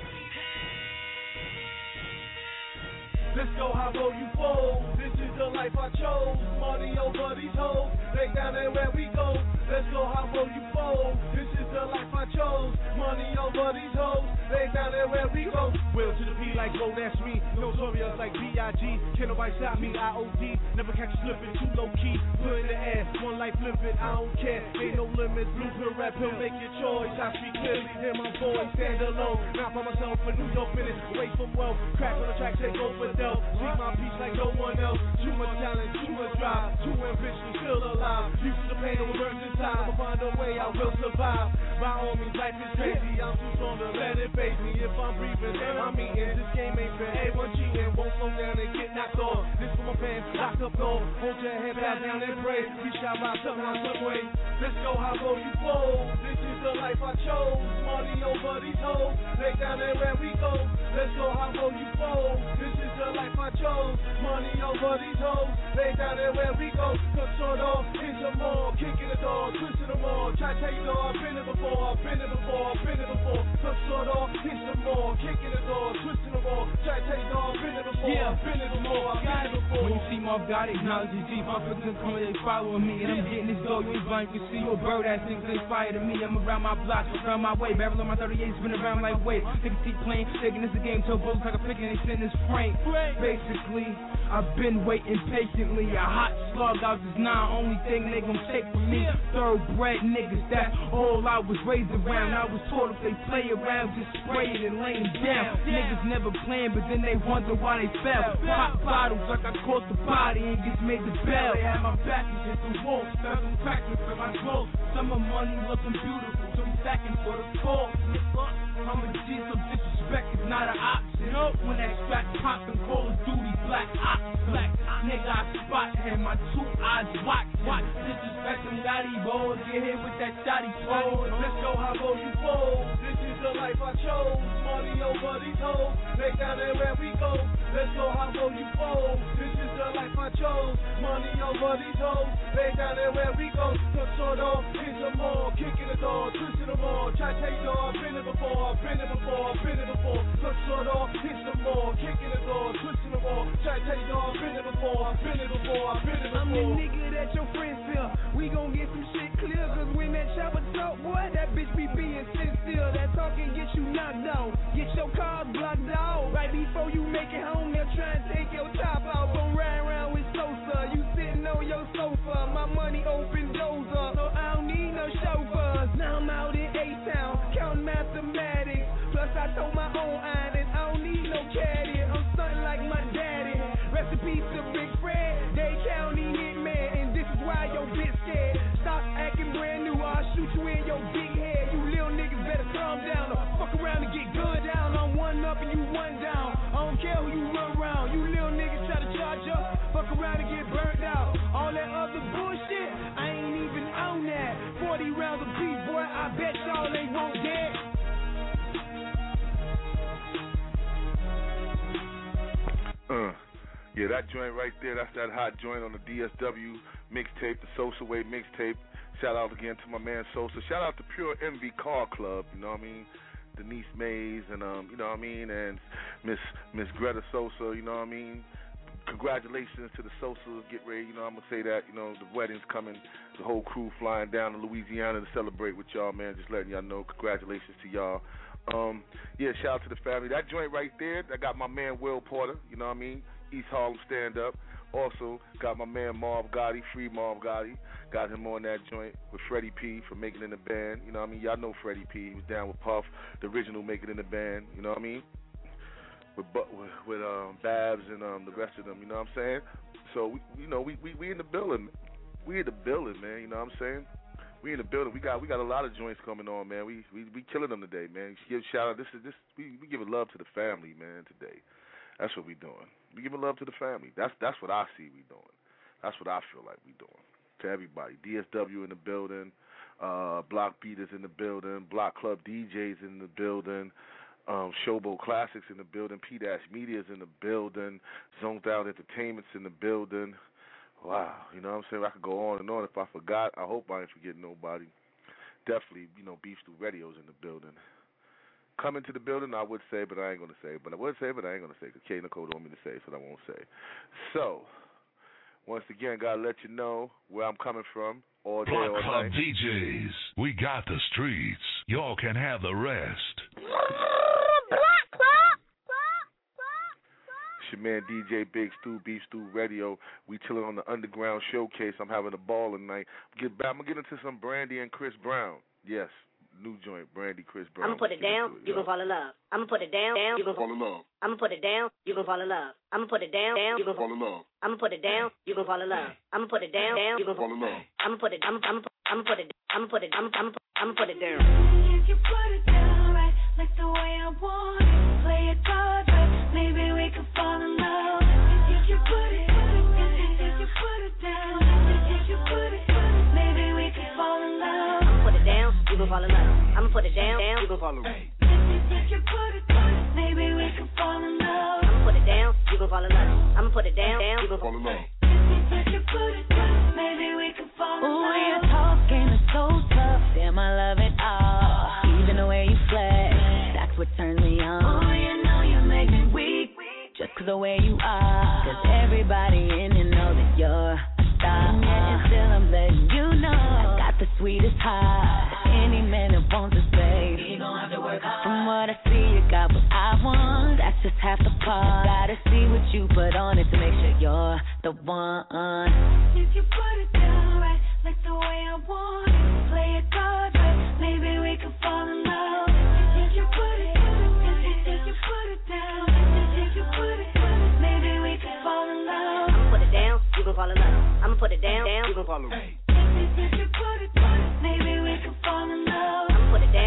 Let's go, how low you fold. This is the life I chose. Money over these hoes. They down there where we go. Let's go, how low you fold. This is the life I chose. Money over these hoes. They down there where we go. Will to the P like go, that's me. Notorious like B.I.G. Can't nobody stop me, I.O.D. Never catch you slipping, too low key. Put in the air, one life living, I don't care. Ain't no limits, blueprint rap, he'll make your choice. I speak clearly, hear my voice, stand alone. Not by myself, for New York minutes, away from wealth. Crack on the track, take over Del. Speak my peace like no one else. Too much talent, too much drive. Too ambitious, still alive. Used to the pain that was burns inside. I'ma find a way, I will survive. By all means, life is crazy. I'm too strong to let it face me. If I'm breathing, then I'm eating. This game ain't fair. Everyone cheating, won't slow down and get knocked off. This for my fans, locked up north. Hold your head back down and pray. We shall rise somehow, some way. Let's go, how low you fold. This is the life I chose. Money over these hoes. Lay down there where we go. Let's go, how low you fold. This is the life I chose. Money over these hoes. Lay down there where we go. Cut short off, hit some more. Kicking the door, twisting them all. Try to take it all. I've been it before, I've been it before, I've been it before. Cut short off, hit some more. Kicking the door, twisting them all. Try to take it all. I've been it before, I've been it before, I've been it before. When you see Mob God, acknowledge his deep. My friends coming, they following me. And I'm getting this dough, you ain't blind. You see your bird ass niggas inspired to me. I'm around my block, around my way. Barrel on my 38, spin around like weight. Niggas keep playing, thinking this a game till bullets like a pick and they send this prank. Basically, I've been waiting patiently. A hot slug out is not only thing they gon' take from me. Thoroughbred niggas, that's all I was raised around. I was taught if they play around, just spray it and lay them down. Niggas never playing, but then they wonder why they fell. Pop bottles like I caught the body and just made the bell. They had my back against the wall, stuck them crackers for my clothes. Summer money looking beautiful, some stacking for the cause. I'm a G, so disrespect is not an option. When that strap poppin', Call of Duty, Black Ops. Nigga, I spot him, my 2 eyes watch. Disrespect them naughty boys, get hit with that shotty pose. Let's go, how low you fold. This is the life I chose. Money over these hoes. They down there where we go. Let's go, how low you fold. This is the life I chose. Money over these hoes. They down there where we go. Touch sort of, hit them all, kicking the door, twisting them all. Try to take door, I've been it before, I've been it before, I've been it before. Touch sort of, hit them all, kicking the door, twisting them all. Try to take door, I've been it before, I've been it before, I've been it before. I'm the nigga that your friends feel. We gon' get some shit clear, cause when that chopper talk, boy, that bitch be being sincere. That talking get you knocked out, get your cars blocked out. Right before you make it home, they'll try and take your top off. Gon' ride around with Sosa, you sitting on your sofa. My money open doors up, so I don't need no chauffeurs. Now I'm out in A-Town, counting mathematics. Plus I told my own iron that I don't need no caddy. I'm stunting like my daddy. Rest in peace to Big Fred, Dade County hitman, and this is why your bitch scared. Stop acting brand new, I'll shoot you in your big head. You little niggas better calm down, or fuck around and get good down. I'm one up and you one down. I don't care who you run around. You little niggas try to charge up, fuck around and get burnt out. All that other bullshit, I ain't even on that. 40 rounds of beef, boy, I bet y'all ain't won't get. Yeah, that joint right there, that's that hot joint on the DSW mixtape, the Sosa Way mixtape. Shout out again to my man Sosa. Shout out to Pure Envy Car Club, you know what I mean? Denise Mays and you know what I mean, and Miss Greta Sosa, you know what I mean? Congratulations to the Sosas. Get ready, you know, I'm gonna say that, you know, the wedding's coming, the whole crew flying down to Louisiana to celebrate with y'all, man. Just letting y'all know, congratulations to y'all. Yeah, shout out to the family. That joint right there, I got my man Will Porter, you know what I mean? East Harlem Stand Up. Also got my man Marv Gotti, Free Marv Gotti. Got him on that joint with Freddie P for Making in the Band. You know what I mean? Y'all know Freddie P. He was down with Puff, the original Making in the Band. You know what I mean? With Babs and the rest of them. You know what I'm saying? So we in the building. We in the building, man. You know what I'm saying? We in the building. We got a lot of joints coming on, man. We killing them today, man. Give shout out. We giving love to the family, man. Today, that's what we doing. We giving love to the family. That's what I see we doing. That's what I feel like we doing. To everybody, DSW in the building, Block Beaters in the building, Block Club DJs in the building, Showboat Classics in the building, P-Dash Media's in the building, Zoned Out Entertainment's in the building. Wow, you know what I'm saying? I could go on and on. If I forgot, I hope I ain't forgetting nobody. Definitely, you know, Beef Stew Radio's in the building. Coming to the building, I would say, but I ain't going to say. But I would say, but I ain't going to say, because K Nicole don't want me to say, so I won't say. So, once again, got to let you know where I'm coming from all day, Block all Club night. DJs, we got the streets. Y'all can have the rest. It's your man DJ Big Stew, Beef Stew Radio. We chilling on the Underground Showcase. I'm having a ball tonight. I'm going to get into some Brandy and Chris Brown. Yes. New joint, Brandy, Chris Brown. I'm gonna put it down, you gon' fall in love. I'm gonna put it down, you gon' fall in love. I'm gonna put it down, you gon' fall in love. I'm gonna put it down, you gon' fall in love. I'm gonna put it down, you gon' fall in love. I'm gonna put it down, you gon' fall in love. I'm gonna put it, I'm gonna put it down. If you put it down right, like the way I want it, play it hard, right, maybe we could fall in love. If you put it down, if you put it, maybe we could fall in love. I'm gonna put it down, you gon' fall in love. I'm gonna put it down, you gon' fall in love. If you put it down, maybe we could fall in love. I'm gonna put it down, you gon' fall in love. I'm gonna put it down, you gon' fall in love. If you put it down, maybe we could fall in love. Ooh, your talking is so tough, damn, I love it all. Even the way you flex, that's what turns me on. Oh, you know you make me weak, just 'cause the way you are. 'Cause everybody in it knows that you're a star. And still I'm letting you know I got the sweetest heart. Any man that wants this, babe, you gon' have to work hard. From what I see, you got what I want. That's just half the part. Gotta see what you put on it to make sure you're the one. If you put it down right, like the way I want it, play it hard, right, maybe we could fall in love. If you put it down, if you put it, maybe we could fall in love. I'm gonna put it down, you gon' fall in love. I'm gonna put it down, you gon' fall in love. If you put it down, maybe we could fall in love. I'm gonna put it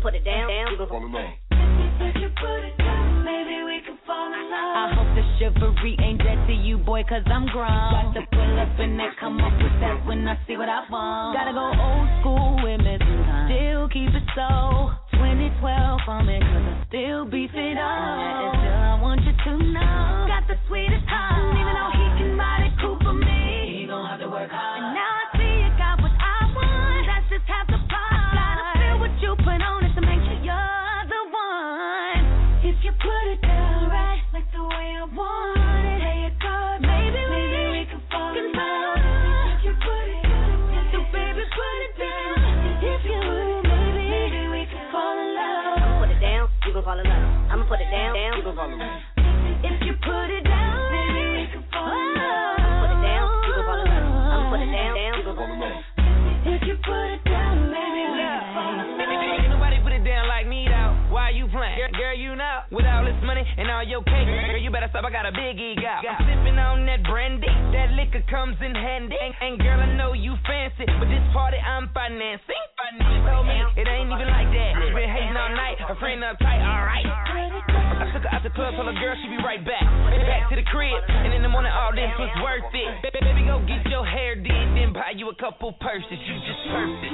put it down, you gon' fall in love. If you put it down, maybe we can fall in love. I hope the chivalry ain't dead to you, boy, cause I'm grown. Got to pull up and that, come up with that when I see what I want. Gotta go old school with me, still keep it so 2012 on me, cause I still beef it up. And still I want you to know, got the sweetest heart. Even though he can ride it cool for me, he gon' have to work hard. And now I see you got what I want, that's just half the part. Gotta feel what you put on it to make sure you're the one. If you put it down right, like the way I want it, play it good, maybe we can fall in love. If you put it down, so baby put it down. If you put it, maybe we can fall in love. I'ma put it down, you gon' fall in love. I'ma put it down, you gon' fall in love. If you put it down, maybe we can fall in love. I'ma put it down, you gon' fall in love. I'ma put it down, you gon' fall in love. If you put it down, maybe we can fall in love. Ain't nobody put it down like me though. Why you playing? Girl, you know, with all this money and all your cake, girl, you better stop, I got a big ego. I'm sipping on that brandy, that liquor comes in handy. And girl, I know you fancy, but this party I'm financing. She told me it ain't even like that. She been hating all night, her friend uptight, alright. I took her out the club, told her girl she be right back. Back to the crib, and in the morning all this was worth it. Baby, go get your hair did, then buy you a couple purses. You just perfect.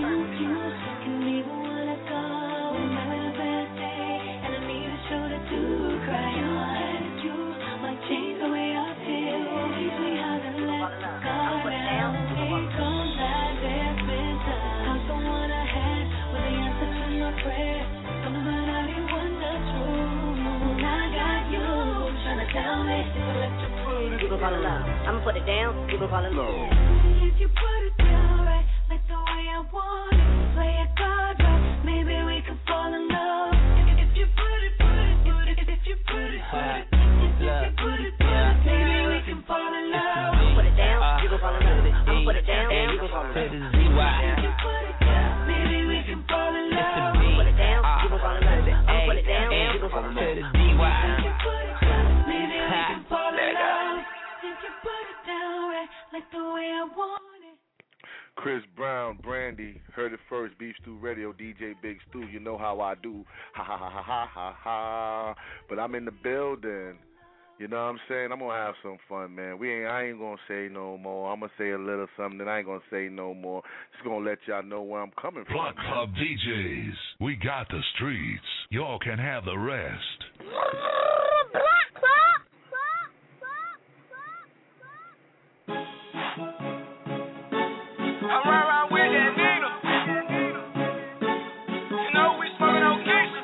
You gon' fall in love. I'ma put it down, you gon' fall in love. If you put it down right, like the way I want it, play it God right, maybe we can fall in love. If you put it, if you put it, maybe we can fall in love. I'ma put it down, you gon' fall in love. I'ma put it down, you gon' fall in love. If you put it down, maybe we can fall in love. I'ma put it down, you gon' fall in love. I'ma put it down, you gon' fall in love. If you put it down, maybe we can fall in love. If you put it down right, like the way I want it. Chris Brown, Brandy, heard it first, Beef Stew Radio, DJ Big Stew, you know how I do, ha ha ha ha ha ha ha, but I'm in the building, you know what I'm saying, I'm going to have some fun, man, I ain't going to say no more, I'm going to say a little something, then I ain't going to say no more, just going to let y'all know where I'm coming from. Block Club DJs, we got the streets, y'all can have the rest. I ride around with that Nina. You know we smoking on Keisha.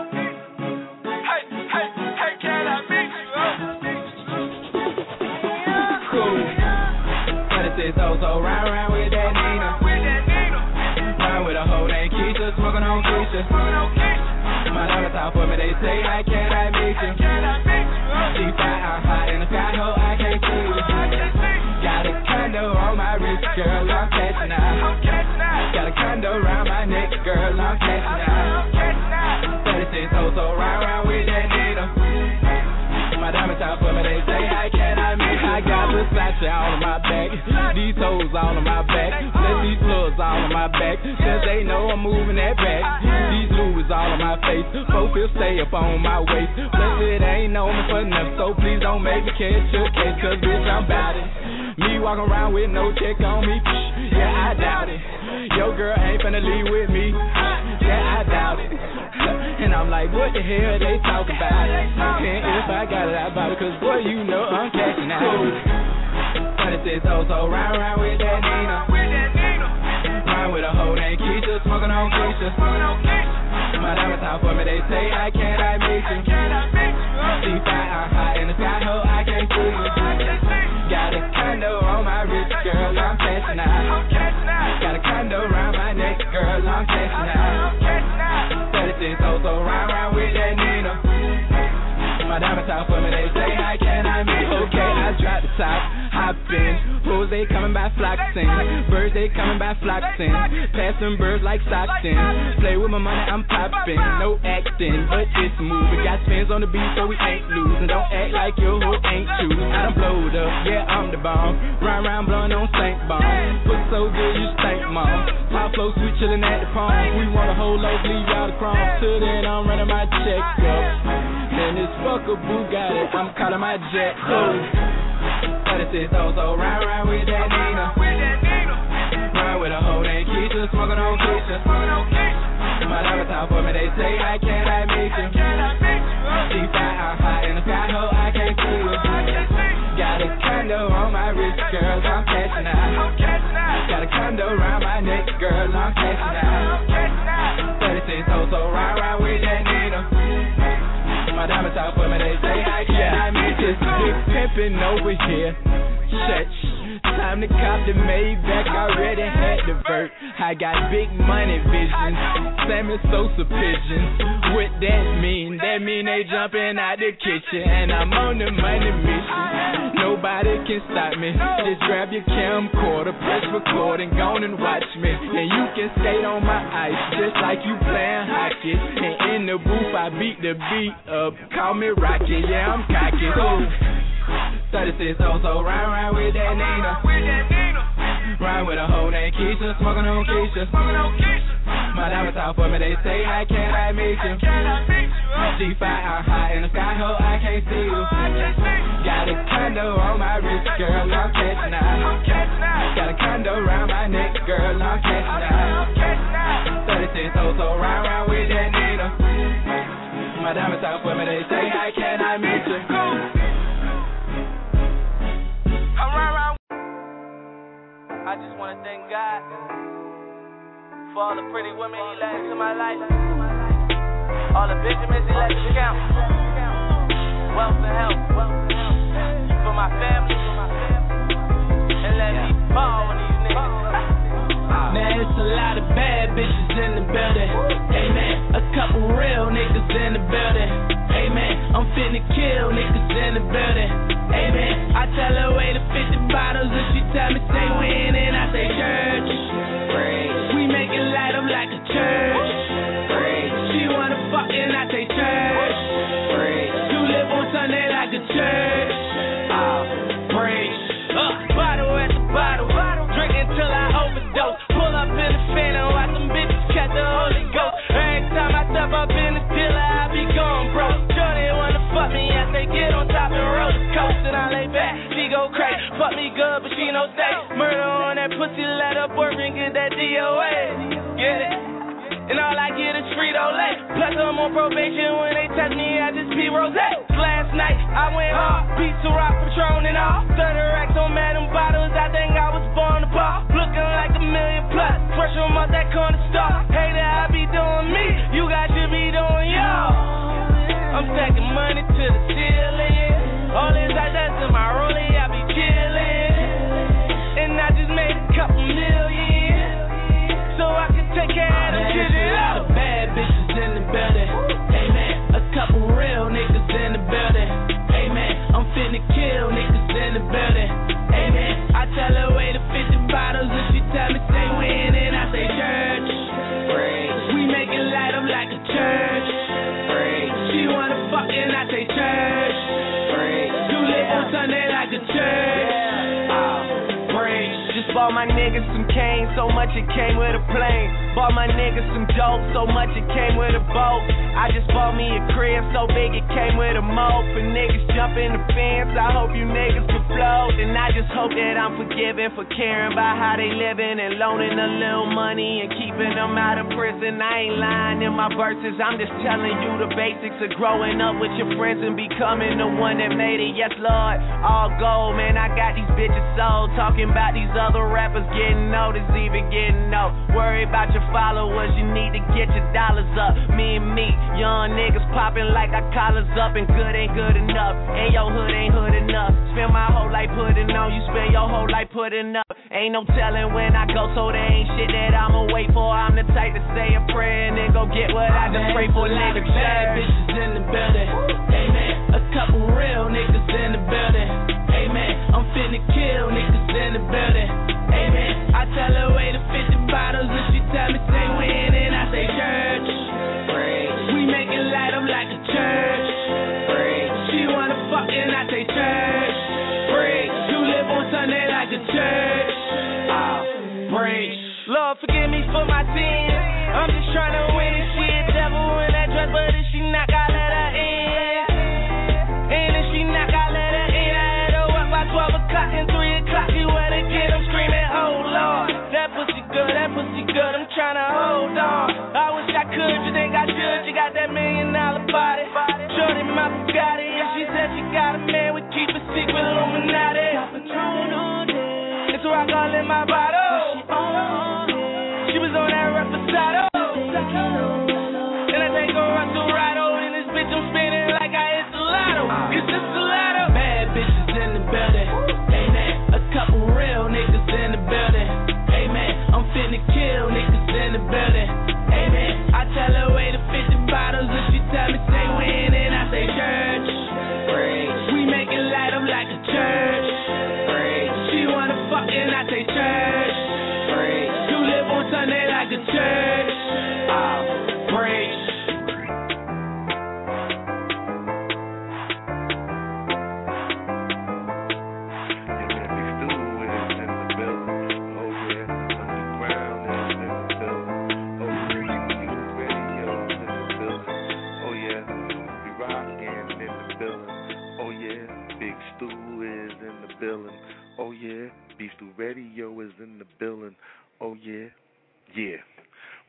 Hey, can I meet you? Cool. But it says so ride around with that Nina. Ride with a hoe named Keisha, smoking on Keisha. My daughter talk for me, they say, hey, can I meet you? She fine, I'm hot in the sky, ho, I can't see you. Got a condo on my wrist, girl, I'm catching out. Got a condo around my neck, girl, I'm catching out. 36 so round with that needle. My diamonds out for me, they say, hey, can I meet you? I got Versace all on my back, these toes all on my back, plus these plugs all on my back, cause they know I'm moving that back. These Louis all on my face, 4-5 stay up on my waist, plus it ain't on me for nothing, so please don't make me catch your case, cause bitch, I'm bout it. Me walking around with no check on me, yeah, I doubt it. Your girl ain't finna leave with me, yeah, I doubt it. And I'm like, what the hell they talk about? And if I got it, I bought it, cause boy, you know I'm cashing out. But it says so round with that Nina. Ride with a hoe named Keisha, smoking on Keisha. My diamonds out for me, they say, hey, can I meet you? She fine, I'm hot in the sky, ho, I can't see you. Got a condo on my wrist, girl, I'm cashing out. Got a condo around my neck, girl, I'm cashing out. 36 so round with that Nina. My diamonds out for me, they say, hey, can I I make? Okay, I drop the top, hop in. Hoes, they coming by flocking. Birds, they coming by flocking. Pass them birds like Stockton. Play with my money, I'm popping. No acting, but it's moving. Got spins on the beat, so we ain't losing. Don't act like your hoe ain't choosing. I done blowed up, yeah, I'm the bomb. Round round blowing on St. Bomb. Put so good, you stink, mom. Top flow, sweet chillin' at the palm. We want a whole loaf, leave y'all the crumbs. Till then, I'm running my check up. Then this fucker Bugatti, I'm calling my jet up. 36 also round with that Nina. Run with a hoe named Keisha, smoking on Keisha. My dog top for me, they say, how can I meet you? G5, I'm high in the sky, ho, I can't see you. Got a condo on my wrist, girl, I'm cashing out. Got a condo around my neck, girl, I'm cashing out. 36 also round with that Nina. My diamonds out for me, they say, I can't meet this big pimpin' over here. Shut. Time to cop the Maybach, already had the vert. I got big money visions, Sammy Sosa pigeons. What that mean? That mean they jumping out the kitchen, and I'm on the money mission. Nobody can stop me. Just grab your camcorder, press record, and go on and watch me. And you can skate on my ice, just like you playing hockey. And in the booth, I beat the beat up. Call me Rocky, yeah, I'm cocky. So 36 also round with that Nina. Ride with a hoe named Keisha, smoking on Keisha. My diamonds out for me, they say, how can I meet you? G5, I'm high in the sky, ho, I can't see you. Got a condo on my wrist, girl, I'm catching out. Got a condo around my neck, girl, I'm catching out. 36 also round with that Nina. My diamonds out for me, they say, how can I meet you? I just want to thank God for all the pretty women He let into my life, all the Benjamins He let me count, wealth and health for my family, and let me ball with these niggas. Now it's a lot of bad bitches in the building, amen. A couple real niggas in the building, amen. I'm finna kill niggas in the building, amen. I tell her wait to 50 bottles and she tell me say when and I say church. We make it light up like a church. She wanna fuck and I say church. You live on Sunday like a church. Bottle at the bottle, drink until I overdose. Pull up in the Phantom, watch them bitches catch the Holy Ghost. Every time I step up in the dealer, I be going broke. Sure they wanna fuck me as they get on top of the roller coaster. And I lay back, she go crazy. Fuck me good, but she no stay. Murder on that pussy, let her boyfriend get that DOA. Get it? And all I get is Frito-Lay. Plus I'm on probation when they test me, I just pee rose. Last night I went hard, beat to rock, Patron and all. 30 racks on Madam Bottles, I think I was born to ball. Looking like $1 million plus, fresh from out that corner store. Hater, I be doing me, you guys should be doing y'all. I'm stacking money to the ceiling. All this I that's in my rollie, I be chillin'. And I just made a couple million, so I can take care of them children. A lot of bad bitches in the building, amen. A couple real niggas in the building, amen. I'm finna kill niggas in the building, amen. I tell her wait to 50 bottles and she tell me say when and I say church. We make it light up like a church. She wanna fuck and I say church. You live on Sunday like a church. Just bought my niggas some cane, so much it came with a plane. Bought my niggas some dope, so much it came with a boat. I just bought me a crib so big it came with a moat. For niggas jump in the fence, I hope you niggas can float. And I just hope that I'm forgiven for caring about how they living and loaning a little money and keeping them out of prison. I ain't lying in my verses, I'm just telling you the basics of growing up with your friends and becoming the one that made it. Yes, Lord, all gold, man, I got these bitches sold. Talking about these other rappers getting noticed, even getting no. Worry about your followers, you need to get your dollars up. Me and me, young niggas popping like our collars up, and good ain't good enough, and your hood ain't hood enough. Spend my whole life putting on, you spend your whole life putting up. Ain't no telling when I go, so there ain't shit that I'ma wait for. I'm the type to say a prayer and then go get what I just pray for. Niggas, bad bitches in the building, amen. A couple real niggas in the building.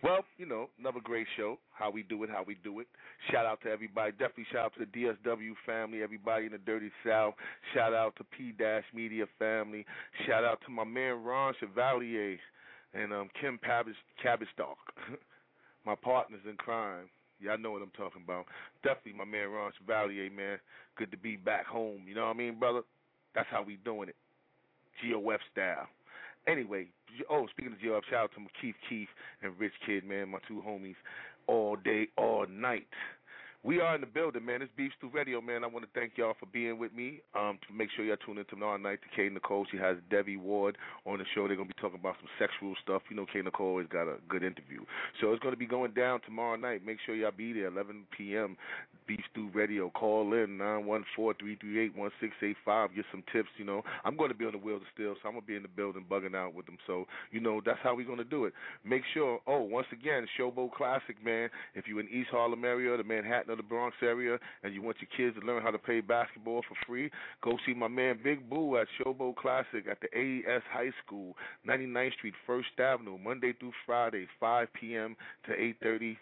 Well, you know, another great show. How we do it. Shout out to everybody. Definitely shout out to the DSW family, everybody in the Dirty South. Shout out to P-Media family. Shout out to my man Ron Chevalier and Kim Cabbastock, my partners in crime. Y'all know what I'm talking about. Definitely my man Ron Chevalier, man. Good to be back home. You know what I mean, brother? That's how we doing it. GOF style. Anyway, speaking of GOF, shout out to Keith and Rich Kid, man, my two homies, all day, all night. We are in the building, man. It's Beef Stew Radio, man. I want to thank y'all for being with me. To make sure y'all tune in tomorrow night to K. Nicole. She has Debbie Ward on the show. They're going to be talking about some sexual stuff. You know, K. Nicole always got a good interview. So it's going to be going down tomorrow night. Make sure y'all be there, 11 p.m., Beef Stew Radio. Call in, 914-338-1685. Get some tips, you know. I'm going to be on the Wheels of Steel, so I'm going to be in the building bugging out with them. So, you know, that's how we're going to do it. Make sure, once again, Showboat Classic, man. If you're in East Harlem area, the Manhattan or the Bronx area, and you want your kids to learn how to play basketball for free, go see my man Big Boo at Showboat Classic at the AES High School, 99th Street, 1st Avenue, Monday through Friday, 5 p.m. to 8:30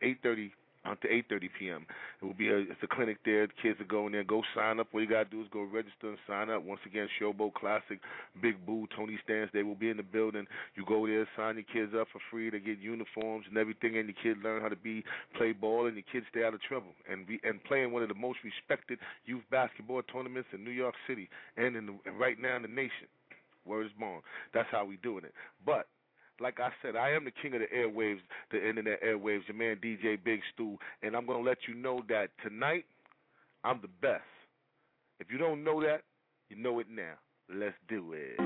p.m. It will be it's a clinic there. The kids will go in there, go sign up. What you got to do is go register and sign up. Once again, Showboat Classic, Big Boo, Tony Stans, they will be in the building. You go there, sign your kids up for free. They get uniforms and everything, and your kids learn how to play ball, and your kids stay out of trouble and play in one of the most respected youth basketball tournaments in New York City and right now in the nation. Word is born. That's how we doing it. But like I said, I am the king of the airwaves, the internet airwaves, your man DJ Big Stew, and I'm going to let you know that tonight I'm the best. If you don't know that, you know it now. Let's do it.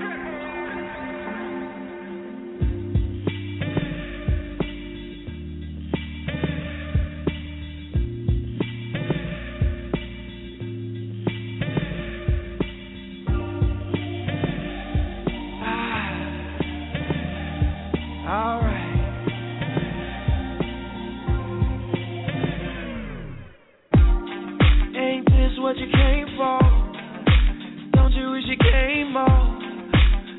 What you came for? Don't you wish you came more?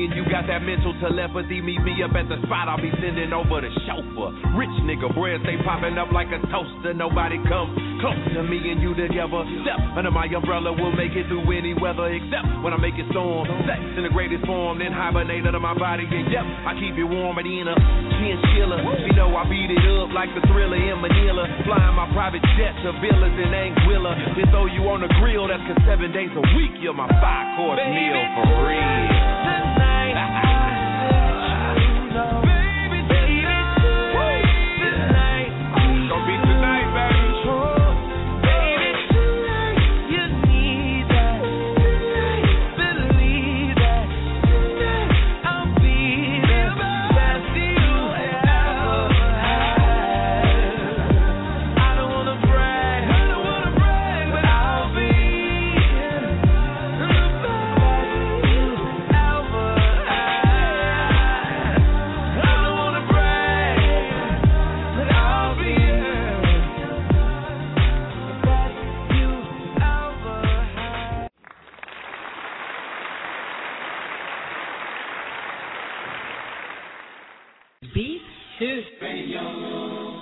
me and you got that mental telepathy. Meet me up at the spot, I'll be sending over the chauffeur. Rich nigga, bread stay popping up like a toaster. Nobody comes close to me and you together. Step under my umbrella, we'll make it through any weather. Except when I make it storm. Sex in the greatest form, then hibernate under my body. And yep, I keep it warm and in a chinchilla. You know I beat it up like the Thriller in Manila. Flying my private jet to villas in Anguilla. Then throw you on the grill, that's 'cause 7 days a week you're my 5-course meal for real. Tonight, gonna be tonight, baby. Beat Soup.